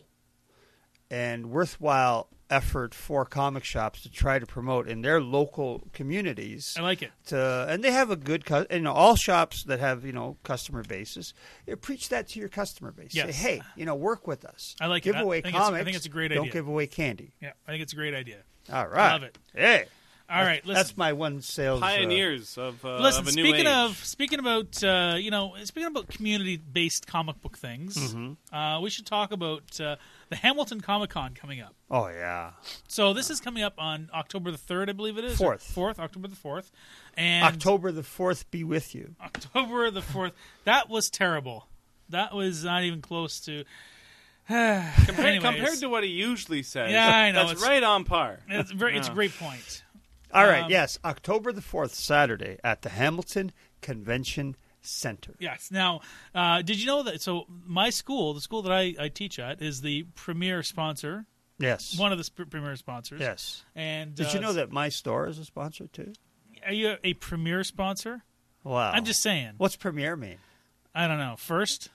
and worthwhile effort for comic shops to try to promote in their local communities. I like it. To, and they have a good, cu- you know, all shops that have, you know, customer bases, you preach that to your customer base. Yes. Say, hey, you know, work with us. I like it. give I away think it's- I comics. think it's a great Don't idea. give away candy. Yeah, I think it's a great idea. All right. Love it. Hey. All right, listen. That's my one sales. uh, Pioneers of, uh, Listen, of a new speaking age. of speaking about uh, you know speaking about community based comic book things, Mm-hmm. uh, we should talk about uh, the Hamilton Comic Con coming up. Oh, yeah. So this is coming up on October the third, I believe it is. Fourth. Fourth, October the fourth, and October the fourth be with you. October the fourth. That was terrible. That was not even close to. compared, Anyways. compared to what he usually says. Yeah, I know, That's it's- right on par. It's very. It's a Yeah. great point. All right, Um, yes, October the fourth, Saturday at the Hamilton Convention Center. Yes. Now, uh, did you know that? So my school, the school that I, I teach at, is the premier sponsor. Yes. One of the sp- premier sponsors. Yes. And Did uh, you know that my store is a sponsor too? Are you a premier sponsor? Wow. I'm just saying. What's premier mean? I don't know. First,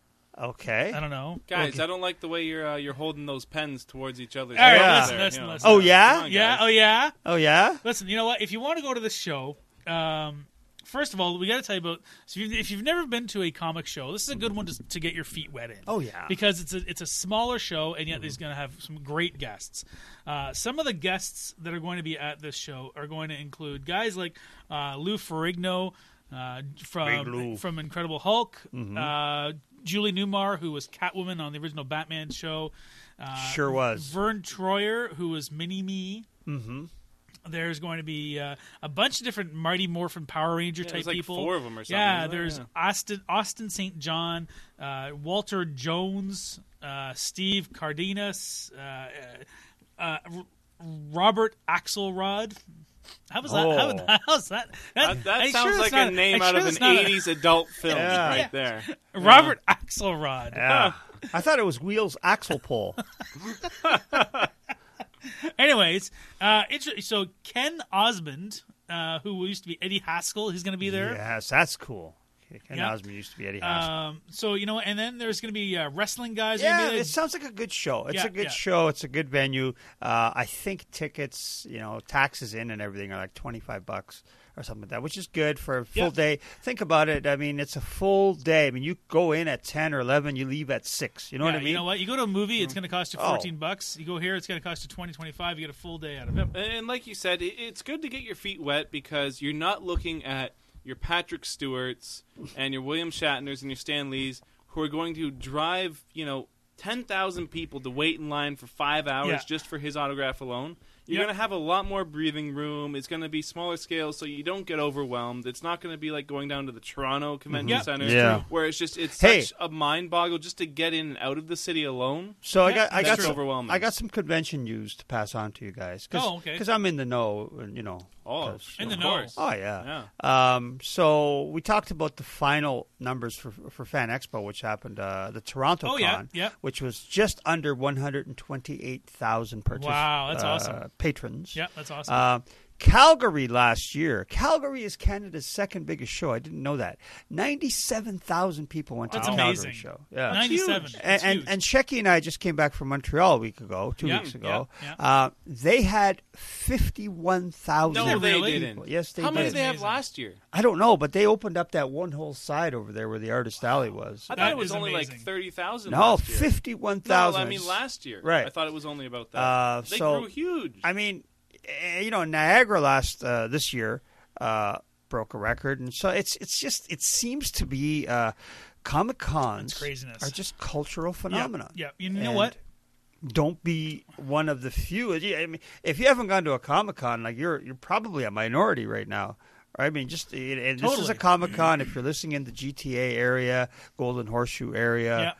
Okay. I don't know. Guys, Okay. I don't like the way you're uh, you're holding those pens towards each other. All right, Yeah. listen, listen, listen. Oh, yeah? Come on, Yeah. guys. Oh yeah. Oh yeah. Listen. You know what? If you want to go to this show, um, first of all, we got to tell you about. So if, if you've never been to a comic show, this is a good one to, to get your feet wet in. Oh, yeah. because it's a it's a smaller show, and yet mm-hmm. he's going to have some great guests. Uh, some of the guests that are going to be at this show are going to include guys like uh, Lou Ferrigno uh, from from Incredible Hulk, mm-hmm. uh, Julie Newmar, who was Catwoman on the original Batman show. Uh, sure was. Vern Troyer, who was Mini-Me. Mm-hmm. There's going to be uh, a bunch of different Mighty Morphin Power Ranger yeah, type like people. Four of them or something. Yeah, there's yeah. Austin Austin Saint John, uh, Walter Jones, uh, Steve Cardenas, uh, uh, uh, Robert Axelrod. How was that? Oh. How, how's that? That, that I'm sounds sure like not, a name I'm out sure of an not eighties a... adult film Yeah. right Yeah. there. Robert yeah. Axelrod. Yeah. I thought it was Wheels Axel Pole. Anyways, uh, inter- so Ken Osmond, uh, who used to be Eddie Haskell, he's going to be there. Yes, that's cool. Ken Yeah. Osmond used to be Eddie Haskell. Um, so, you know, and then there's going to be uh, wrestling guys. Yeah, Maybe they- it sounds like a good show. It's Yeah, a good yeah. show. It's a good venue. Uh, I think tickets, you know, taxes in and everything are like twenty-five bucks or something like that, which is good for a full Yeah. day. Think about it. I mean, it's a full day. I mean, you go in at ten or eleven, you leave at six. You know yeah, what I mean? You know what? You go to a movie, it's going to cost you Oh. fourteen bucks. You go here, it's going to cost you twenty, twenty-five. You get a full day out of it. And like you said, it- it's good to get your feet wet because you're not looking at your Patrick Stewarts and your William Shatners and your Stan Lees who are going to drive, you know, ten thousand people to wait in line for five hours Yeah. just for his autograph alone. You're Yep. going to have a lot more breathing room. It's going to be smaller scale so you don't get overwhelmed. It's not going to be like going down to the Toronto Convention Yep. Center Yeah. where it's just it's Hey. such a mind boggle just to get in and out of the city alone. So I Yeah, got I got that's some, overwhelming. I got some convention news to pass on to you guys. Cause, Oh, okay. Because I'm in the know, and, you know. Oh, 'cause- In of the know. course. Oh yeah. Um, so we talked about the final numbers for for Fan Expo, which happened uh, the Toronto Oh, yeah, Con, yeah. which was just under one hundred twenty-eight thousand purchase. Wow, that's uh, awesome. Patrons. Yeah, that's awesome. Uh, Calgary last year. Calgary is Canada's second biggest show. I didn't know that. Ninety-seven thousand people went to That's the amazing. Calgary show. Yeah. ninety-seven. huge. That's And, and, huge. and Shecky and I just came back from Montreal a week ago, two Yeah, weeks ago. yeah, Uh, they had fifty-one thousand. No, Did they they really? didn't. Yes, they How many did. did they have Amazing. last year? I don't know, but they opened up that one whole side over there where the Artist Alley was. I That thought it was is only amazing. like thirty thousand. No, last year. fifty-one No, thousand. I mean last year. Right. I thought it was only about that. Uh, they so- grew huge. I mean, eh, you know, Niagara last uh, this year uh, broke a record, and so it's it's just it seems to be uh, Comic Cons It's craziness. are just cultural phenomena. Yeah, yeah. You know And what? Don't be one of the few. I mean, if you haven't gone to a Comic Con, like you're you're probably a minority right now. I mean, just and this is a Totally. Comic Con. If you're listening in the G T A area, Golden Horseshoe area,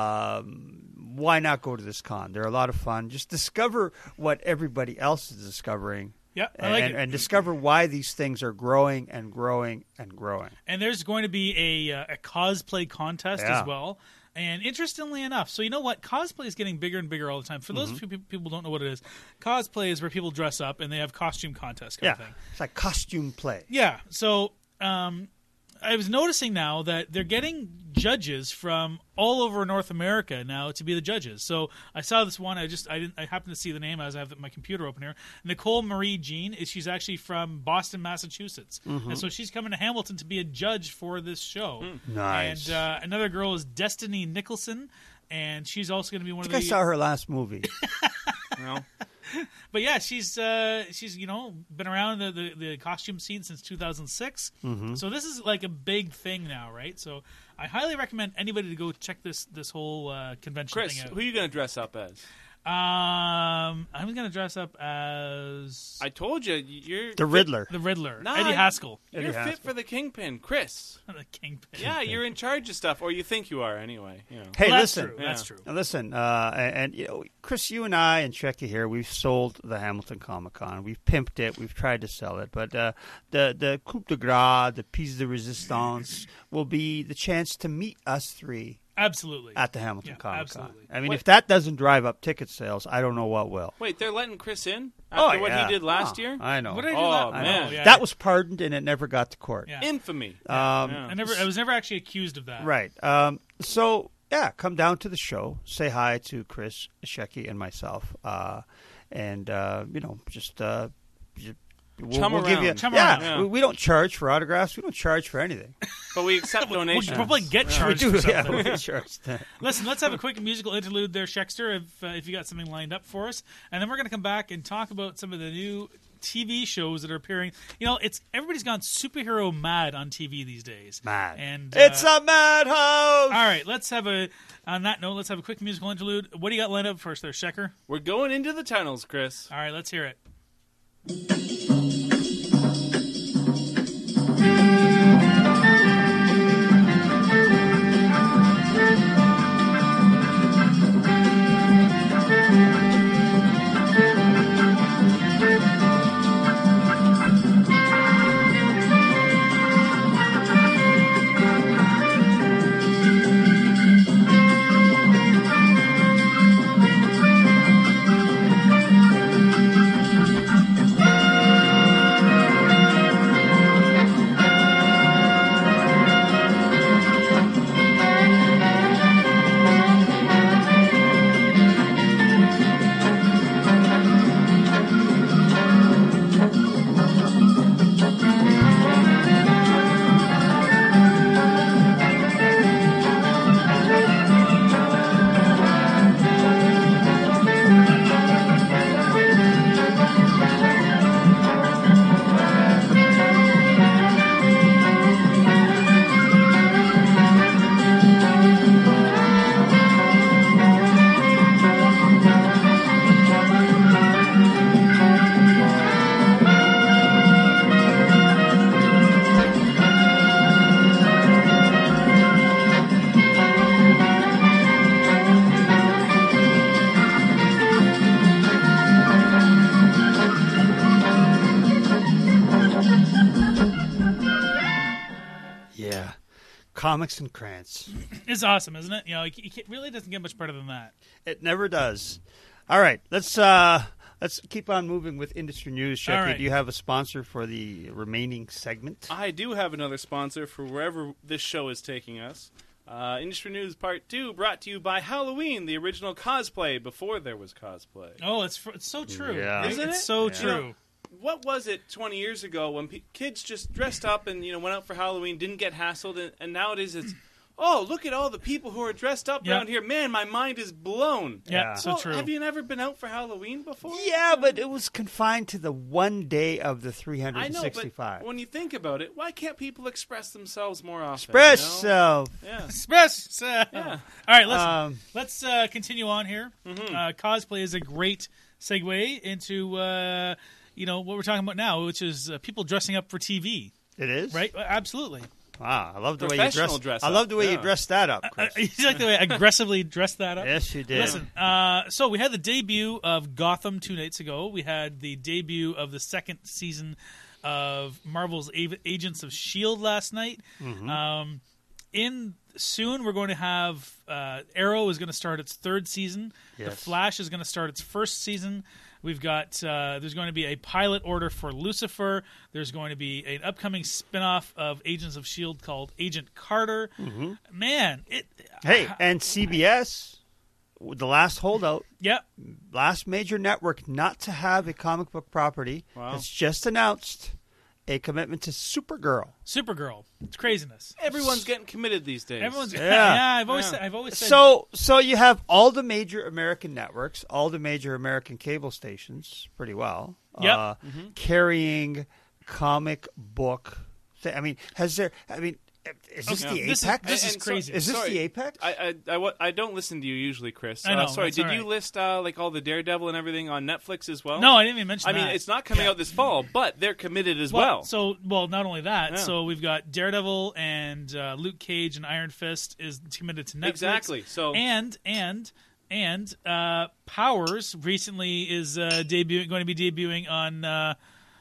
um, why not go to this con? They're a lot of fun. Just discover what everybody else is discovering. Yeah, I and, like and, it. and discover why these things are growing and growing and growing. And there's going to be a uh, a cosplay contest Yeah. as well. And interestingly enough, so you know what? Cosplay is getting bigger and bigger all the time. For those Mm-hmm. few people who don't know what it is, cosplay is where people dress up and they have costume contests kind Yeah, of thing. it's like costume play. Yeah. So um, I was noticing now that they're getting judges from all over North America now to be the judges. So I saw this one. I just I didn't. I happened to see the name as I have my computer open here. Nicole Marie Jean is she's actually from Boston, Massachusetts, Mm-hmm. and so she's coming to Hamilton to be a judge for this show. Nice. And uh, another girl is Destiny Nicholson, and she's also going to be one I of think I the. saw her last movie. You know? But yeah, she's uh, she's you know been around the, the, the costume scene since two thousand six. Mm-hmm. So this is like a big thing now, right? So I highly recommend anybody to go check this this whole uh, convention Chris, thing out. who are you going to dress up as? Um, I'm gonna dress up as I told you, you're The Riddler. the Riddler, Nah, Eddie Haskell, You're Eddie fit Haskell. for the Kingpin, Chris. the Kingpin. Yeah, you're in charge of stuff, or you think you are anyway. You know. Hey, Well, that's listen. true. That's true. Now, listen, uh, and, and you know, Chris, you and I and Shecky here, we've sold the Hamilton Comic Con. We've pimped it. We've tried to sell it, but uh, the the coup de grace, the piece de resistance, will be the chance to meet us three Absolutely. at the Hamilton Yeah, Comic Con. absolutely. I mean, What- if that doesn't drive up ticket sales, I don't know what will. Wait, they're letting Chris in Oh, after what yeah. he did last Oh, year? I know. What did I do Oh, la- man. Oh, yeah. That was pardoned, and it never got to court. yeah. Infamy. Um, Yeah. I never. I was never actually accused of that. Right. Um, so, yeah, come down to the show. Say hi to Chris, Shecky, and myself. Uh, and, uh, you know, just uh, j- We'll, Chum we'll give you. around. Chum yeah, around. Yeah. We, we don't charge for autographs. We don't charge for anything. But we accept We'll, donations. we'll probably get we charged do. for Yeah, something. we charge. Listen, let's have a quick musical interlude there, Shexter, if, uh, if you got something lined up for us. And then we're going to come back and talk about some of the new T V shows that are appearing. You know, it's everybody's gone superhero mad on T V these days. Mad. And It's uh, a madhouse. all right, let's have a, on that note, let's have a quick musical interlude. What do you got lined up first there, Shecker? We're going into the tunnels, Chris. All right, let's hear it. Yeah, comics and Krantz. It's awesome, isn't it? You know, it, it really doesn't get much better than that. It never does. All right, let's uh, let's keep on moving with industry news. All Shecky, right. do you have a sponsor for the remaining segment? I do have another sponsor for wherever this show is taking us. Uh, Industry News Part two, brought to you by Halloween, the original cosplay before there was cosplay. Oh, it's fr- it's so true. Yeah. Right? Isn't it's it? so Yeah. true. What was it twenty years ago when pe- kids just dressed up and, you know, went out for Halloween, didn't get hassled, and, and nowadays it's, oh, look at all the people who are dressed up Yeah. around here. Man, my mind is blown. Yeah, Yeah. so Well, true. Have you never been out for Halloween before? Yeah, but it was confined to the one day of the three hundred I know, sixty-five. but when you think about it, why can't people express themselves more often? Express you know? yourself. Yeah. Express. Uh, Yeah. All right, let's Um, let's uh, continue on here. Mm-hmm. Uh, cosplay is a great segue into uh, you know what we're talking about now, which is uh, people dressing up for T V. It is Right? Uh, Absolutely. Wow, I love the way you Professional dress. dress I love up, the way you yeah. dressed that up, Uh, Chris. you like the way I aggressively dressed that up? Yes, you did. Listen, uh, so we had the debut of Gotham two nights ago. We had the debut of the second season of Marvel's A- Agents of S H I E L D last night. Mm-hmm. Um, in soon, we're going to have uh, Arrow is going to start its third season. The Yes. Flash is going to start its first season. We've got uh, there's going to be a pilot order for Lucifer. There's going to be an upcoming spinoff of Agents of S H I E L D called Agent Carter. Man, it Hey, and C B S, the last holdout, yeah. last major network not to have a comic book property, Wow. has just announced a commitment to Supergirl. Supergirl. It's craziness. Everyone's getting committed these days. Everyone's yeah. Yeah. I've always Yeah. said, I've always said So, so you have all the major American networks, all the major American cable stations, pretty well, Yep. uh, carrying comic book. I mean, has there? I mean, is this Okay. the This is- apex? this is And so- crazy. Is this sorry, the apex? I, I, I, wa- I don't listen to you usually, Chris. I know, Uh, sorry, that's did all you right. list uh, like all the Daredevil and everything on Netflix as well? no, I didn't even mention I mean, that. it's not coming out this fall, but they're committed as well, well. So, well, not only that. Yeah. So we've got Daredevil and uh, Luke Cage and Iron Fist is committed to Netflix. Exactly. So and and and uh, Powers recently is uh, debuting, going to be debuting on uh,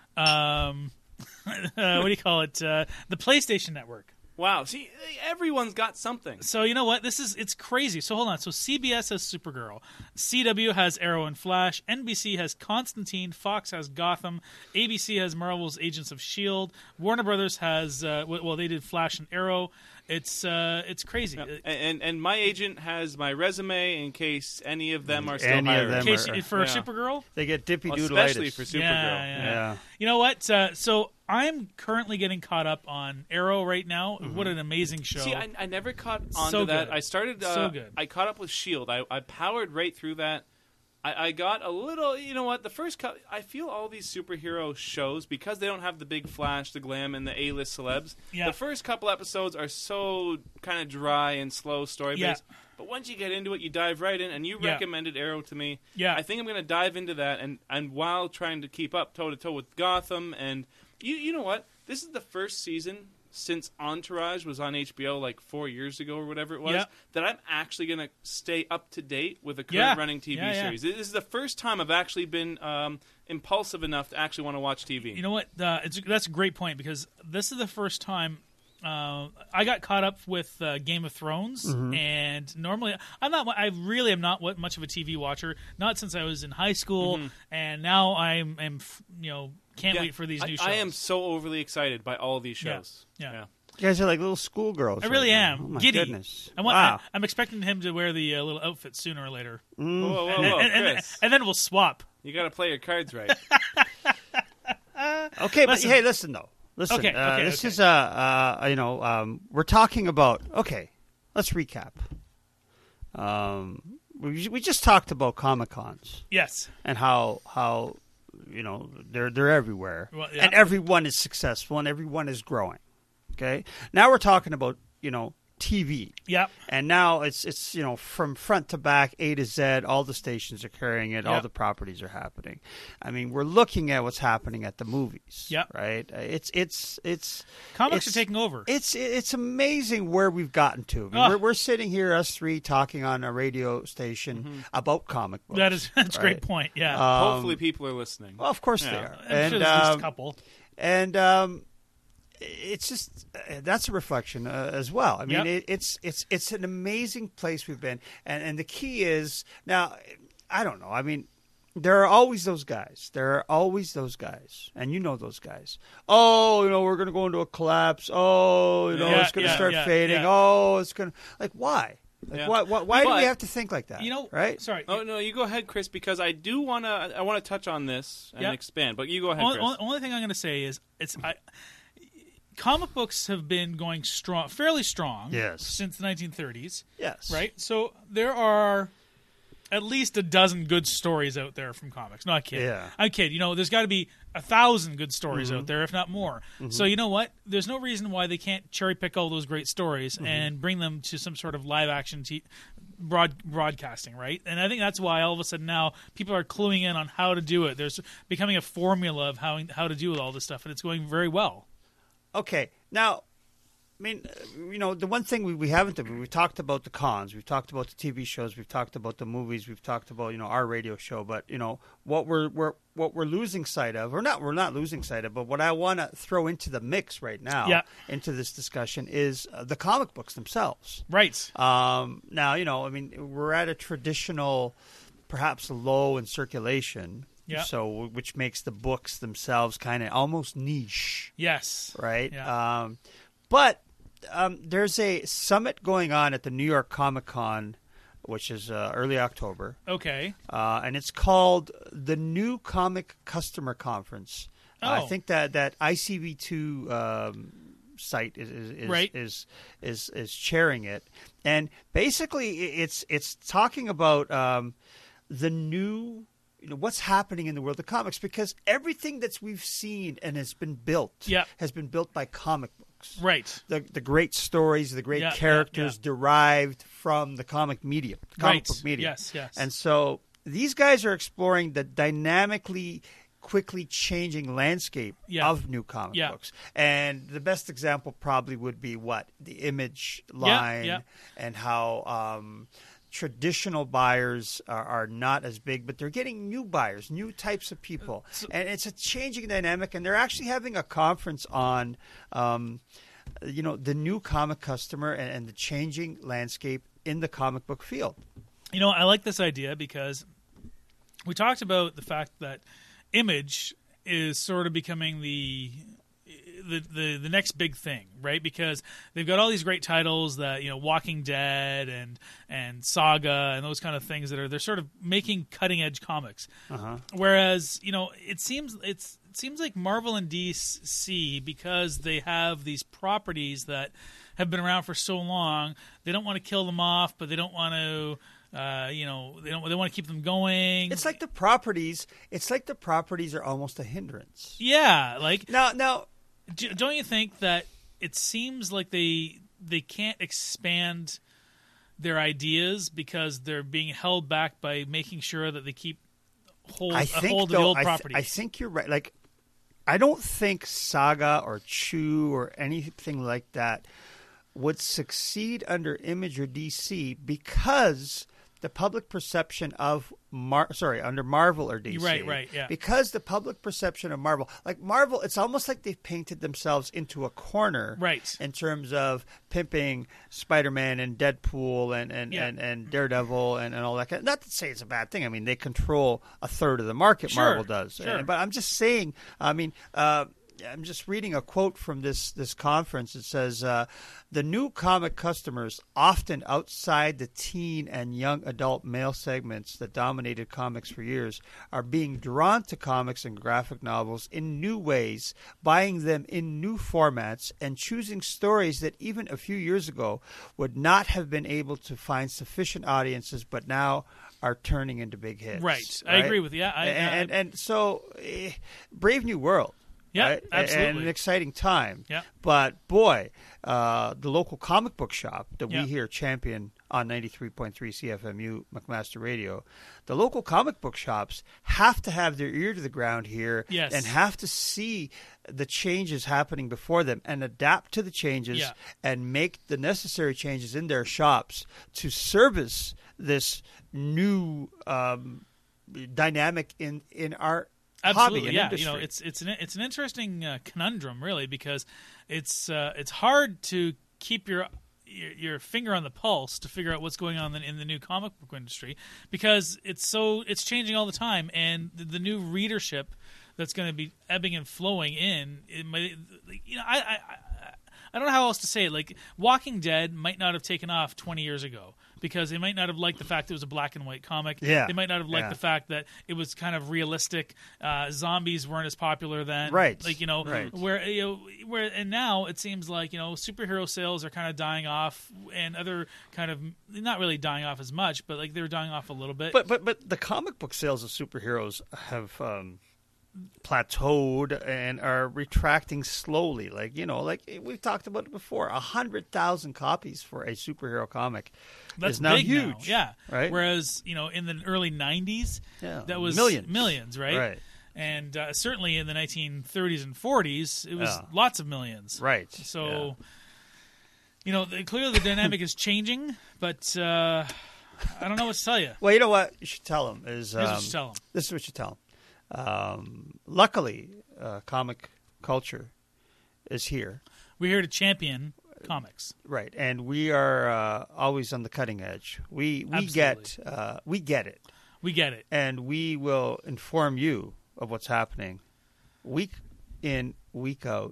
um, uh, what do you call it? Uh, the PlayStation Network. wow, see, everyone's got something. So you know what? This is it's crazy. So hold on. So C B S has Supergirl, C W has Arrow and Flash, N B C has Constantine, Fox has Gotham, A B C has Marvel's Agents of S H I E L D, Warner Brothers has uh, w- well they did Flash and Arrow, It's uh, it's crazy. Yeah. It- And and my agent has my resume in case any of them are still Any of hiring. them in case are- for yeah. Supergirl. They get dippy Well, doodleitis. especially for Supergirl. Yeah, yeah. Yeah. You know what? Uh, so I'm currently getting caught up on Arrow right now. What an amazing show! See, I, I never caught on So to that. good. I started. Uh, So good. I caught up with Shield. I, I powered right through that. I, I got a little. You know what? The first. Co- I feel all these superhero shows, because they don't have the big flash, the glam, and the A-list celebs. Yeah. The first couple episodes are so kind of dry and slow story based. Yeah. But once you get into it, you dive right in. And you Yeah. recommended Arrow to me. Yeah. I think I'm going to dive into that, and and while trying to keep up toe to toe with Gotham, and you you know what? This is the first season since Entourage was on H B O like four years ago or whatever it was, Yeah. that I'm actually going to stay up to date with a current Yeah. running T V Yeah, yeah. series. This is the first time I've actually been um, impulsive enough to actually want to watch T V. You know what? Uh, it's, that's a great point, because this is the first time uh, I got caught up with uh, Game of Thrones, Mm-hmm. and normally I'm not. I really am not what- much of a T V watcher. Not since I was in high school, and now I'm, am you know can't Yeah, wait for these I, new shows. I am so overly excited by all these Yeah. shows. Yeah. You guys are like little schoolgirls. I really right now. am. Oh my Giddy. goodness! I want, wow. I, am expecting him to wear the uh, little outfit sooner or later, Whoa, whoa, whoa, and, and- and- Chris. and then we'll swap. You got to play your cards right. Okay, but Listen. hey, listen though. Listen, Okay, uh, okay, this okay. is uh, uh, you know, um, we're talking about. Okay, let's recap. Um, we we just talked about Comic Cons Yes. and how how you know they're they're everywhere, Well, yeah. and everyone is successful and everyone is growing. Okay, now we're talking about you know T V. Yep. And now it's it's you know from front to back, A to Z, all the stations are carrying it, all Yep. the properties are happening. I mean, we're looking at what's happening at the movies. Yep. Right. Uh, It's it's it's Comics it's, are taking over. It's it's amazing where we've gotten to. I mean, Ah. we're, we're sitting here, us three, talking on a radio station about comic books. That is that's a right? great point. Yeah. Um, Hopefully, people are listening. Well, of course they Yeah. are. I'm and sure there's at least um, a couple. and um, it's just uh, that's a reflection uh, as well. I mean, Yep. it, it's it's it's an amazing place we've been, and and the key is now. I don't know. I mean, there are always those guys. There are always those guys, and you know those guys. Oh, you know, we're going to go into a collapse. Oh, you know, Yeah, it's going to yeah, start yeah, fading. yeah. Oh, it's going to like why? Like Yeah. why? Why, why do we But- have to think like that? You know, right? Sorry. Oh no, you go ahead, Chris, because I do want to. I want to touch on this and Yeah. expand. But you go ahead, Only, Chris. only, only thing I'm going to say is it's I, comic books have been going strong, fairly strong, Yes. since the nineteen thirties, Yes. right? So there are at least a dozen good stories out there from comics. No, I kid. Yeah. I kid. You know, there's got to be a thousand good stories Mm-hmm. out there, if not more. So you know what? There's no reason why they can't cherry pick all those great stories Mm-hmm. and bring them to some sort of live action t- broad broadcasting, right? And I think that's why all of a sudden now people are cluing in on how to do it. There's becoming a formula of how how to do all this stuff, and it's going very well. Okay, now, I mean, uh, you know, the one thing we, we haven't done, we've talked about the cons, we've talked about the T V shows, we've talked about the movies, we've talked about, you know, our radio show, but, you know, what we're, we're what we're losing sight of, or not, we're not losing sight of, but what I want to throw into the mix right now, Yeah. into this discussion, is uh, the comic books themselves. Right. Um, now, you know, I mean, we're at a traditional, perhaps low in circulation, Yeah. so which makes the books themselves kind of almost niche, Yes. right? Yeah. Um, but um, there's a summit going on at the New York Comic Con, which is uh, early October, Okay. uh, and it's called the New Comic Customer Conference. Uh, I Oh. think that that I C V two um, site is is is, Right. is is is chairing it, and basically i- it's it's talking about um, the new. You know, what's happening in the world of comics, because everything that we've seen and has been built Yeah. has been built by comic books. Right. The the great stories, the great Yeah, yeah, characters yeah. derived from the comic medium, the comic Right. book medium. Yes, yes. And so these guys are exploring the dynamically, quickly changing landscape Yeah. of new comic Yeah. books. And the best example probably would be what? The Image Yeah, line, yeah. and how um, traditional buyers are, are not as big, but they're getting new buyers, new types of people. And it's a changing dynamic, and they're actually having a conference on um, you know, the new comic customer and, and the changing landscape in the comic book field. You know, I like this idea because we talked about the fact that Image is sort of becoming the the, the the next big thing, right? Because they've got all these great titles that, you know, Walking Dead and and Saga and those kind of things that are they're sort of making cutting edge comics. Uh-huh. Whereas, you know, it seems it's it seems like Marvel and D C, because they have these properties that have been around for so long, they don't want to kill them off, but they don't want to. Uh, you know, they don't. They want to keep them going. It's like the properties. It's like the properties are almost a hindrance. Yeah, like Now, now, d- don't you think that it seems like they they can't expand their ideas because they're being held back by making sure that they keep hold I a think hold of though, the old I, th- properties. I think you're right. Like, I don't think Saga or Chew or anything like that would succeed under Image or D C because the public perception of Mar- sorry under Marvel or D C, Right, right, yeah. because the public perception of Marvel, like Marvel, it's almost like they've painted themselves into a corner, Right. in terms of pimping Spider-Man and Deadpool and and, Yeah. and, and Daredevil and, and all that. Kind of, not to say it's a bad thing. I mean, they control a third of the market. Sure, Marvel does, sure. And- but I'm just saying. I mean. Uh, I'm just reading a quote from this, this conference. It says, uh, the new comic customers, often outside the teen and young adult male segments that dominated comics for years, are being drawn to comics and graphic novels in new ways, buying them in new formats, and choosing stories that even a few years ago would not have been able to find sufficient audiences, but now are turning into big hits. Right. I agree with you. I- and, I- and, and so, eh, Brave New World. Yeah, right? absolutely. And an exciting time. Yeah. But, boy, uh, the local comic book shop that Yeah. we here champion on ninety-three point three C F M U McMaster Radio, the local comic book shops have to have their ear to the ground here Yes. and have to see the changes happening before them and adapt to the changes Yeah. and make the necessary changes in their shops to service this new um, dynamic in, in our Absolutely, hobby and yeah. industry. You know, it's it's an it's an interesting uh, conundrum, really, because it's uh, it's hard to keep your, your your finger on the pulse to figure out what's going on in, in the new comic book industry, because it's so it's changing all the time, and the, the new readership that's going to be ebbing and flowing in. It might, you know, I, I I I don't know how else to say it. Like, Walking Dead might not have taken off twenty years ago, because they might not have liked the fact that it was a black and white comic. Yeah. They might not have liked Yeah. the fact that it was kind of realistic. Uh, zombies weren't as popular then. Right. Like, you know, Right. where, you know, where, and now it seems like, you know, superhero sales are kind of dying off, and other kind of, not really dying off as much, but like they're dying off a little bit. But but but the comic book sales of superheroes have um, plateaued and are retracting slowly. Like, you know, like we've talked about it before, a hundred thousand copies for a superhero comic That's is now big huge. now, yeah. right? Whereas, you know, in the early nineties, Yeah, that was millions. millions, right? Right. And uh, certainly in the nineteen thirties and forties, it was Yeah. lots of millions. Right. So, you know, the, clearly the dynamic is changing, but uh, I don't know what to tell you. Well, you know what you should tell them is Here's um, what you tell 'em. this is what you tell them. Um, luckily, uh, comic culture is here, We're here to champion comics. right? And we are uh, always on the cutting edge. We we get uh, we get it. We get it. And we will inform you of what's happening week in, week out,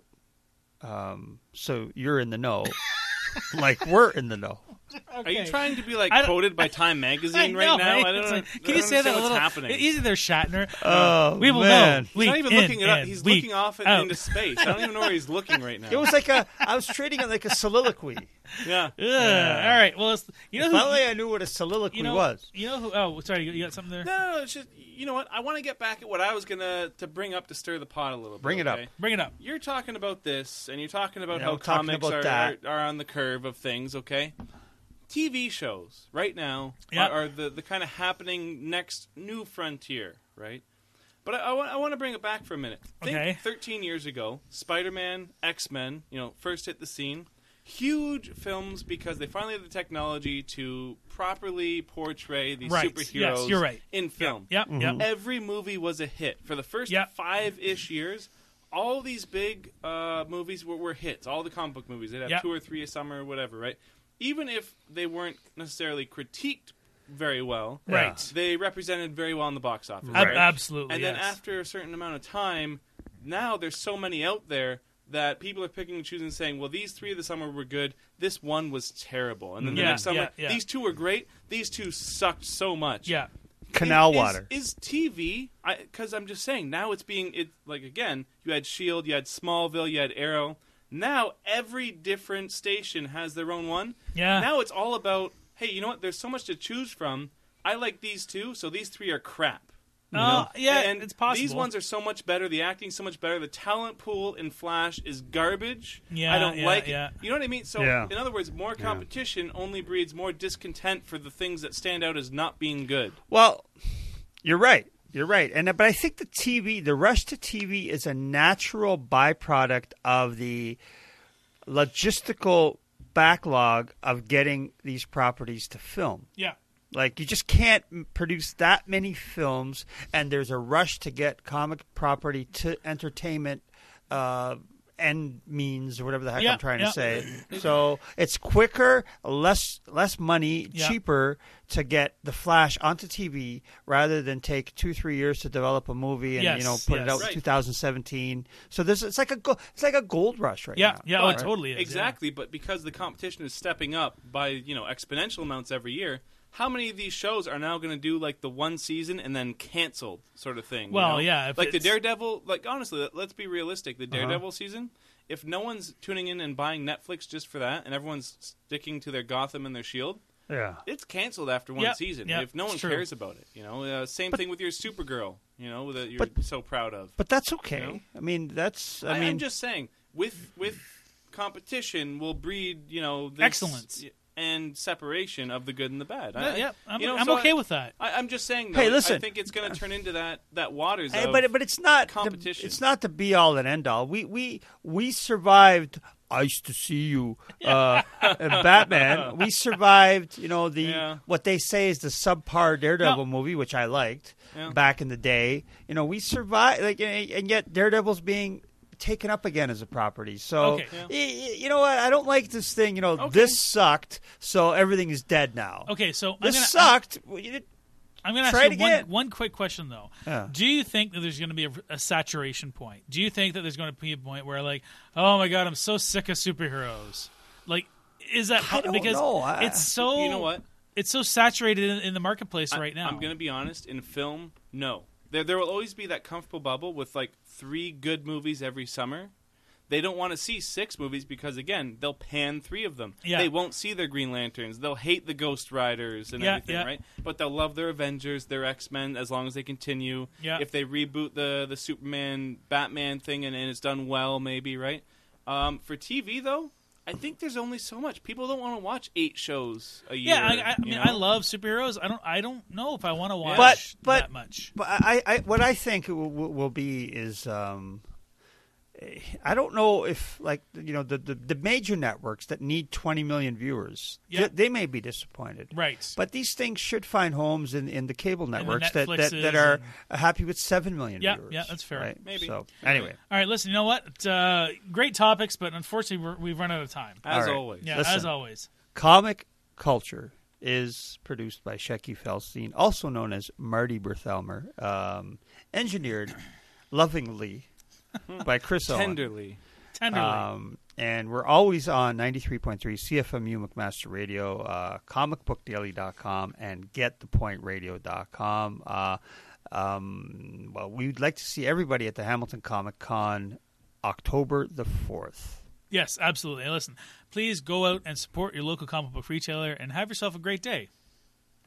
um, so you're in the know, like we're in the know. Are you trying to be like I don't- quoted by Time Magazine I right know, now? right? I don't It's know. like, can you say that a little? What's happening? Easy there, Shatner. Oh, we will man. know. He's not Week even in looking it up. and He's week looking off it out. into space. I don't even know where he's looking right now. It was like a, I was treating it like a soliloquy. yeah. Ugh. All right. Well, it's, you know If who? only I knew what a soliloquy you know, was. You know who? Oh, sorry. You got something there? No, no, no, it's just, you know what? I want to get back at what I was gonna to bring up to stir the pot a little bit. Bring it up. okay? Bring it up. You're talking about this, and you're talking about Yeah, how we're talking comics about are, that. are, are on the curve of things, okay? T V shows right now Yep. are, are the, the kind of happening next new frontier, right? But I, I, want, I want to bring it back for a minute. Think Okay. thirteen years ago, Spider-Man, X-Men, you know, first hit the scene. Huge films because they finally had the technology to properly portray these Right. superheroes Yes, you're right. in film. Yep. Yep. Every movie was a hit. For the first Yep. five-ish years, all these big uh, movies were, were hits. All the comic book movies. They'd have Yep. two or three a summer or whatever, right? Even if they weren't necessarily critiqued very well, Right. they represented very well in the box office. Ab- right? absolutely. And then yes. after a certain amount of time, now there's so many out there that people are picking and choosing, saying, well, these three of the summer were good. This one was terrible. And then the Yeah, next summer, yeah, yeah. these two were great. These two sucked so much. Yeah. Canal Is- water. Is, is T V, because I'm just saying, now it's being, it like, again, you had S H I E L D, you had Smallville, you had Arrow. Now every different station has their own one. Yeah. Now it's all about, hey, you know what? There's so much to choose from. I like these two, so these three are crap. You Oh, know? yeah, and it's possible. These ones are so much better. The acting's so much better. The talent pool in Flash is garbage. Yeah, I don't yeah, like yeah. it. You know what I mean? So, Yeah. in other words, more competition only breeds more discontent for the things that stand out as not being good. Well, you're right. You're right. And but I think the T V, the rush to T V is a natural byproduct of the logistical backlog of getting these properties to film. Yeah. Like, you just can't m- produce that many films, and there's a rush to get comic property to entertainment uh, end means, or whatever the heck Yeah, I'm trying yeah. to say. So it's quicker, less less money, Yeah. cheaper to get The Flash onto T V rather than take two, three years to develop a movie and Yes, you know put it yes. out Right. in two thousand seventeen. So this it's like a go- it's like a gold rush right Yeah. now. Yeah. Oh, it But- totally is. Exactly, but because the competition is stepping up by, you know, exponential amounts every year, how many of these shows are now going to do like the one season and then canceled sort of thing? you Well, know? yeah, if like the it's- Daredevil. Like honestly, let- let's be realistic. The Uh-huh. Daredevil season. If no one's tuning in and buying Netflix just for that, and everyone's sticking to their Gotham and their Shield, Yeah. it's canceled after one Yeah, season. yeah, if no it's one true. cares about it, you know. Uh, same thing with your Supergirl, you know, that you're But- so proud of. But that's okay. You know? I mean, that's I, I, mean am just saying, with with competition will breed, you know, this, Excellence. and separation of the good and the bad. Yeah, I, yeah, I'm, you know, I'm so okay I, with that. I, I'm just saying. Though, Hey, listen. I think it's going to turn into that that waters. Hey, of but but it's not the, competition. it's not the be all and end all. We we we survived. Ice to see you, uh, Batman. We survived. You know the Yeah. what they say is the subpar Daredevil movie, which I liked Yeah. back in the day. You know we survived, like, and yet Daredevil's being taken up again as a property. So Okay. Yeah. y- y- you know what? I don't like this thing. You know Okay. this sucked, so everything is dead now. Okay, so I'm This gonna, sucked. Well, you did- I'm going to Try ask it you one, again. one quick question, though. Yeah. Do you think that there's going to be a, a saturation point? Do you think that there's going to be a point where, like, oh my god, I'm so sick of superheroes? Like, is that I don't because know. I- it's so You know what? it's so saturated in, in the marketplace I- right now? I'm going to be honest. In film, no. There there will always be that comfortable bubble with like three good movies every summer. They don't want to see six movies because, again, they'll pan three of them. Yeah. They won't see their Green Lanterns. They'll hate the Ghost Riders and Yeah, everything, yeah. right? But they'll love their Avengers, their X-Men, as long as they continue. Yeah. If they reboot the, the Superman, Batman thing and, and it's done well, maybe, right? Um, for T V, though, I think there's only so much. People don't want to watch eight shows a year. yeah, I, I, I you mean, know? I love superheroes. I don't I don't know if I want to watch But- but- that much. But I, I, what I think will, will will be is, um, I don't know if, like, you know, the, the, the major networks that need twenty million viewers, Yeah. th- they may be disappointed. Right. But these things should find homes in, in the cable the networks that, that, Netflixes that are and- happy with seven million Yeah, viewers. yeah, that's fair. Right? Maybe. So, anyway. All right, listen, you know what? Uh, great topics, but unfortunately we're, we've run out of time. As All right. always. Yeah, Listen. as always. Comic Culture is produced by Shecky Felstein, also known as Marty Berthelmer, um, engineered lovingly by Chris Owen. Tenderly. Tenderly. Um, and we're always on ninety-three point three C F M U McMaster Radio, uh, comic book daily dot com, and get the point radio dot com. Uh, um, well, we'd like to see everybody at the Hamilton Comic Con October the fourth. Yes, absolutely. And listen, please go out and support your local comic book retailer and have yourself a great day.